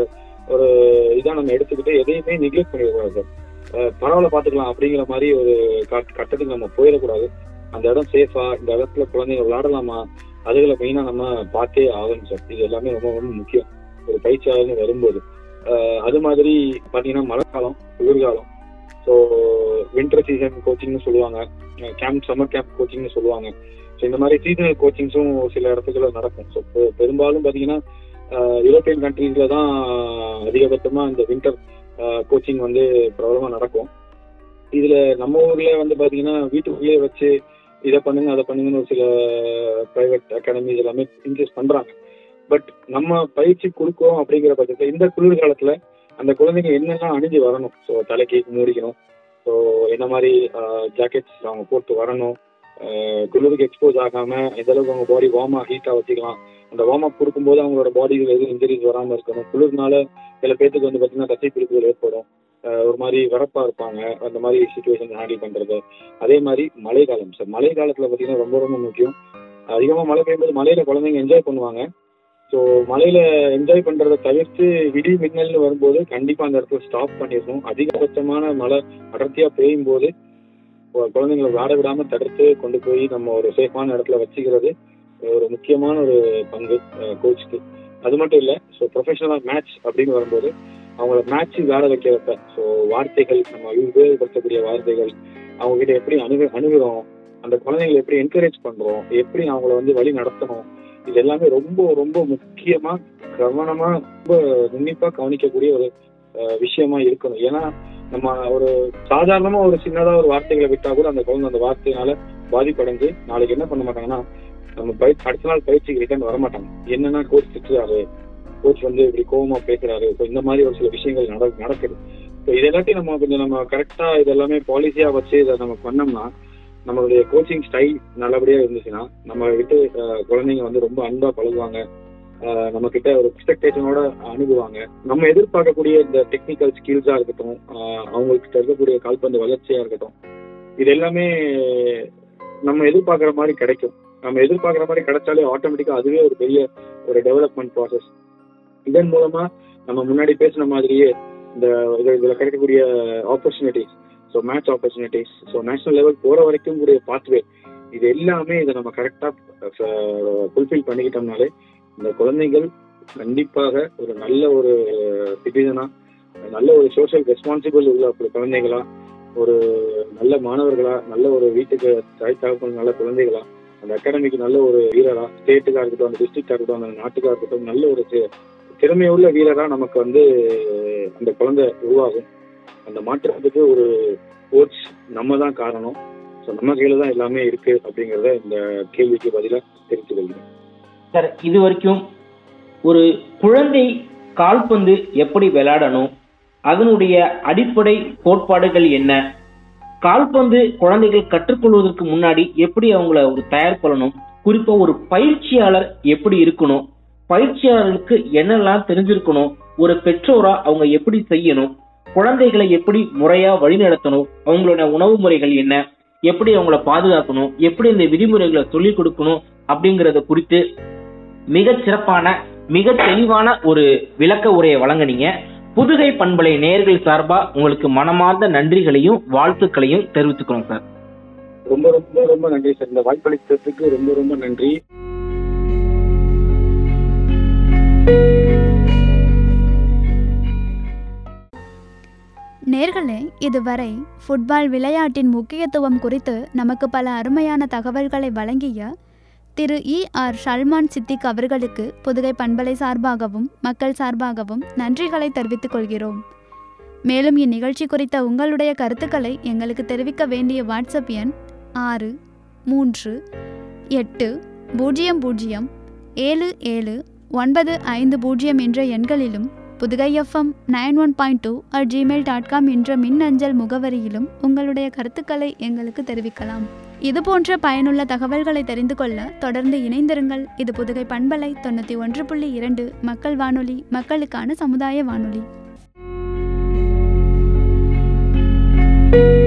C: ஒரு இதான் நம்ம எடுத்துக்கிட்டு எதையுமே நெக்லெக்ட் பண்ணிடக்கூடாது சார். பரவாயில்ல பாத்துக்கலாம் அப்படிங்கிற மாதிரி ஒரு கட்டத்துக்கு நம்ம போயிடக்கூடாது. அந்த இடம் சேஃபா, இந்த இடத்துல குழந்தைங்க விளையாடலாமா, அதுகளை மெயினா நம்ம பார்த்தே ஆகணும் சார். இது எல்லாமே ரொம்ப ரொம்ப முக்கியம் ஒரு பயிற்சியாளர்னு வரும்போது. அது மாதிரி பாத்தீங்கன்னா மழைக்காலம், குளிர்காலம், ஸோ வின்டர் சீசன் கோச்சிங்னு சொல்லுவாங்க, சம்மர் கேம்ப் கோச்சிங்னு சொல்லுவாங்க. ஸோ இந்த மாதிரி சீசனல் கோச்சிங்ஸும் சில இடத்துக்குள்ள நடக்கும். ஸோ பெரும்பாலும் பாத்தீங்கன்னா யூரோப்பியன் கண்ட்ரீஸ்ல தான் அதிகபட்சமா இந்த வின்டர் கோச்சிங் வந்து பிரபலமா நடக்கும். இதுல நம்ம ஊர்ல வந்து பாத்தீங்கன்னா வீட்டுக்குள்ளேயே வச்சு இதை பண்ணுங்க அதை பண்ணுங்கன்னு ஒரு சில பிரைவேட் அகாடமிஸ் எல்லாமே இன்ட்ரெஸ்ட் பண்றாங்க. பட் நம்ம பயிற்சி கொடுக்கோம் அப்படிங்கிற பட்சத்துல இந்த குளிர்காலத்துல அந்த குழந்தைங்க என்னெல்லாம் அணிஞ்சு வரணும், ஸோ தலைக்கு மூடிக்கணும், ஸோ என்ன மாதிரி ஜாக்கெட்ஸ் அவங்க போட்டு வரணும், குளிருக்கு எக்ஸ்போஸ் ஆகாம எந்த அளவுக்கு அவங்க பாடி வார்மா ஹீட்டா வச்சுக்கலாம், அந்த வார்ம் அப் கொடுக்கும்போது அவங்களோட பாடியில் எதுவும் இன்ஜுரிஸ் வராமல் இருக்கணும். குளிர்னால சில பேருக்கு வந்து பார்த்தீங்கன்னா தசை பிடிப்புகள் ஏற்படும், ஒரு மாதிரி வரப்பா இருப்பாங்க, அந்த மாதிரி சுச்சுவேஷன் ஹேண்டில் பண்றது. அதே மாதிரி மழை காலம் சார், மழை காலத்துல பார்த்தீங்கன்னா ரொம்ப ரொம்ப முக்கியம். அதிகமாக மழை பெய்யும்போது மலையில குழந்தைங்க என்ஜாய் பண்ணுவாங்க. ஸோ மலையில என்ஜாய் பண்றதை தவிர்த்து இடி மின்னல்னு வரும்போது கண்டிப்பா அந்த இடத்துல ஸ்டாப் பண்ணிடணும். அதிகபட்சமான மழை அடர்த்தியா பெய்யும் போது குழந்தைங்களை விளையாட விடாம தடுத்து கொண்டு போய் நம்ம ஒரு சேஃபான இடத்துல வச்சுக்கிறது ஒரு முக்கியமான ஒரு பங்கு கோச்சுக்கு. அது மட்டும் இல்லை, ஸோ ப்ரொஃபஷனலாக மேட்ச் அப்படின்னு வரும்போது அவங்கள மேட்ச் விளையாட வைக்கிறப்ப ஸோ வார்த்தைகள், நம்ம உபயோகப்படுத்தக்கூடிய வார்த்தைகள், அவங்க கிட்ட எப்படி அணுகுறோம், அந்த குழந்தைங்களை எப்படி என்கரேஜ் பண்றோம், எப்படி அவங்கள வந்து வழி நடத்தணும், இது எல்லாமே ரொம்ப ரொம்ப முக்கியமா கவனமா ரொம்ப உன்னிப்பா கவனிக்கக்கூடிய ஒரு விஷயமா இருக்கணும். ஏன்னா நம்ம ஒரு சாதாரணமா ஒரு சின்னதா ஒரு வார்த்தைகளை விட்டா கூட அந்த குழந்தை அந்த வார்த்தையினால பாதிப்படைஞ்சு நாளைக்கு என்ன பண்ண மாட்டாங்கன்னா நம்ம அடுத்த நாள் பயிற்சிக்கு ரிட்டர்ன் வரமாட்டாங்க. என்னன்னா கோச் திட்டுறாரு, கோச் வந்து இப்படி கோபமா பேசுறாரு, இப்போ இந்த மாதிரி ஒரு சில விஷயங்கள் நடக்குது. ஸோ இது எல்லாத்தையும் நம்ம கொஞ்சம் நம்ம கரெக்டா இதெல்லாமே பாலிசியா வச்சு இதை நம்ம பண்ணோம்னா நம்மளுடைய கோச்சிங் ஸ்டைல் நல்லபடியா இருந்துச்சுன்னா நம்ம கிட்ட குழந்தைங்க வந்து ரொம்ப அன்பா பழகுவாங்க, நம்ம கிட்ட ஒரு எக்ஸ்பெக்டேஷனோட அணுகுவாங்க. நம்ம எதிர்பார்க்கக்கூடிய இந்த டெக்னிக்கல் ஸ்கில்ஸா இருக்கட்டும், அவங்ககிட்ட இருக்கக்கூடிய கால்பந்து வளர்ச்சியா இருக்கட்டும், இது எல்லாமே நம்ம எதிர்பார்க்குற மாதிரி கிடைக்கும். நம்ம எதிர்பார்க்குற மாதிரி கிடைச்சாலே ஆட்டோமேட்டிக்கா அதுவே ஒரு பெரிய ஒரு டெவலப்மெண்ட் ப்ராசஸ். இதன் மூலமா நம்ம முன்னாடி பேசின மாதிரியே இந்த இதுல கிடைக்கக்கூடிய opportunities, so match opportunities, so national level போற வரைக்கும் கூடிய பாத்வே, இது எல்லாமே இதை நம்ம கரெக்டா ஃபுல்ஃபில் பண்ணிக்கிட்டோம்னாலே இந்த குழந்தைகள் கண்டிப்பாக ஒரு நல்ல ஒரு சிட்டிசனா, நல்ல ஒரு சோஷியல் ரெஸ்பான்சிபிள் உள்ள குழந்தைகளா, ஒரு நல்ல மாணவர்களா, நல்ல ஒரு வீட்டுக்கு தாய் தகப்பன் நல்ல குழந்தைகளா, அந்த அகாடமிக்கு நல்ல ஒரு வீரரா, ஸ்டேட்டுக்கா இருக்கட்டும், அந்த டிஸ்ட்ரிக்டா இருக்கட்டும், அந்த நாட்டுக்கா இருக்கட்டும், நல்ல ஒரு திறமையுள்ள வீரரா நமக்கு வந்து அந்த குழந்தை உருவாகும். அந்த மாற்றத்துக்கு ஒரு கோச் நம்ம தான் காரணம். ஸோ நம்ம கையில தான் எல்லாமே இருக்கு அப்படிங்கிறத இந்த கேள்விக்கு பதிலா தெரிவித்து கொள்கிறேன்.
B: சார், இது வரைக்கும் ஒரு குழந்தை கால்பந்து எப்படி விளையாடணும், அதனுடைய அடிப்படை கோட்பாடுகள் என்ன, கால்பந்து குழந்தைகள் கற்றுக்கொள்வதற்கு முன்னாடி எப்படி அவங்கள ஒரு தயார் பண்ணணும், குறிப்பா ஒரு பயிற்சியாளர் எப்படி இருக்கணும், பயிற்சியாளருக்கு என்னெல்லாம் தெரிஞ்சிருக்கணும், ஒரு பெற்றோரா அவங்க எப்படி செய்யணும், குழந்தைகளை எப்படி முறையா வழிநடத்தணும், அவங்களோட உணவு முறைகள் என்ன, எப்படி அவங்கள பாதுகாக்கணும், எப்படி இந்த விதிமுறைகளை சொல்லிக் கொடுக்கணும் அப்படிங்கறத குறித்து மிக சிறப்பான மிக தெளிவான ஒரு விளக்க உரையை வழங்கினீங்க. புதுகை பண்பலை நேயர்கள் சார்பா உங்களுக்கு மனமார்ந்த நன்றிகளையும் வாழ்த்துக்களையும் தெரிவித்துக்கிறோம் சார்.
C: ரொம்ப ரொம்ப ரொம்ப நன்றி சார். இந்த வாய்ப்பளித்ததுக்கு ரொம்ப ரொம்ப நன்றி.
A: நேர்களே, இதுவரை ஃபுட்பால் விளையாட்டின் முக்கியத்துவம் குறித்து நமக்கு பல அருமையான தகவல்களை வழங்கிய திரு E.R. சல்மான் சித்திக் அவர்களுக்கு புதுகை பண்பலை சார்பாகவும் மக்கள் சார்பாகவும் நன்றிகளை தெரிவித்துக் கொள்கிறோம். மேலும் இந்நிகழ்ச்சி குறித்த உங்களுடைய கருத்துக்களை எங்களுக்கு தெரிவிக்க வேண்டிய வாட்ஸ்அப் எண் 638007795 என்ற எண்களிலும் புதுகை FM 91.2@gmail.com என்ற மின்னஞ்சல் முகவரியிலும் உங்களுடைய கருத்துக்களை எங்களுக்கு தெரிவிக்கலாம். இதுபோன்ற பயனுள்ள தகவல்களை தெரிந்து கொள்ள தொடர்ந்து இணைந்திருங்கள். இது புதுகை பண்பலை 91.2 மக்கள் வானொலி, மக்களுக்கான சமுதாய வானொலி.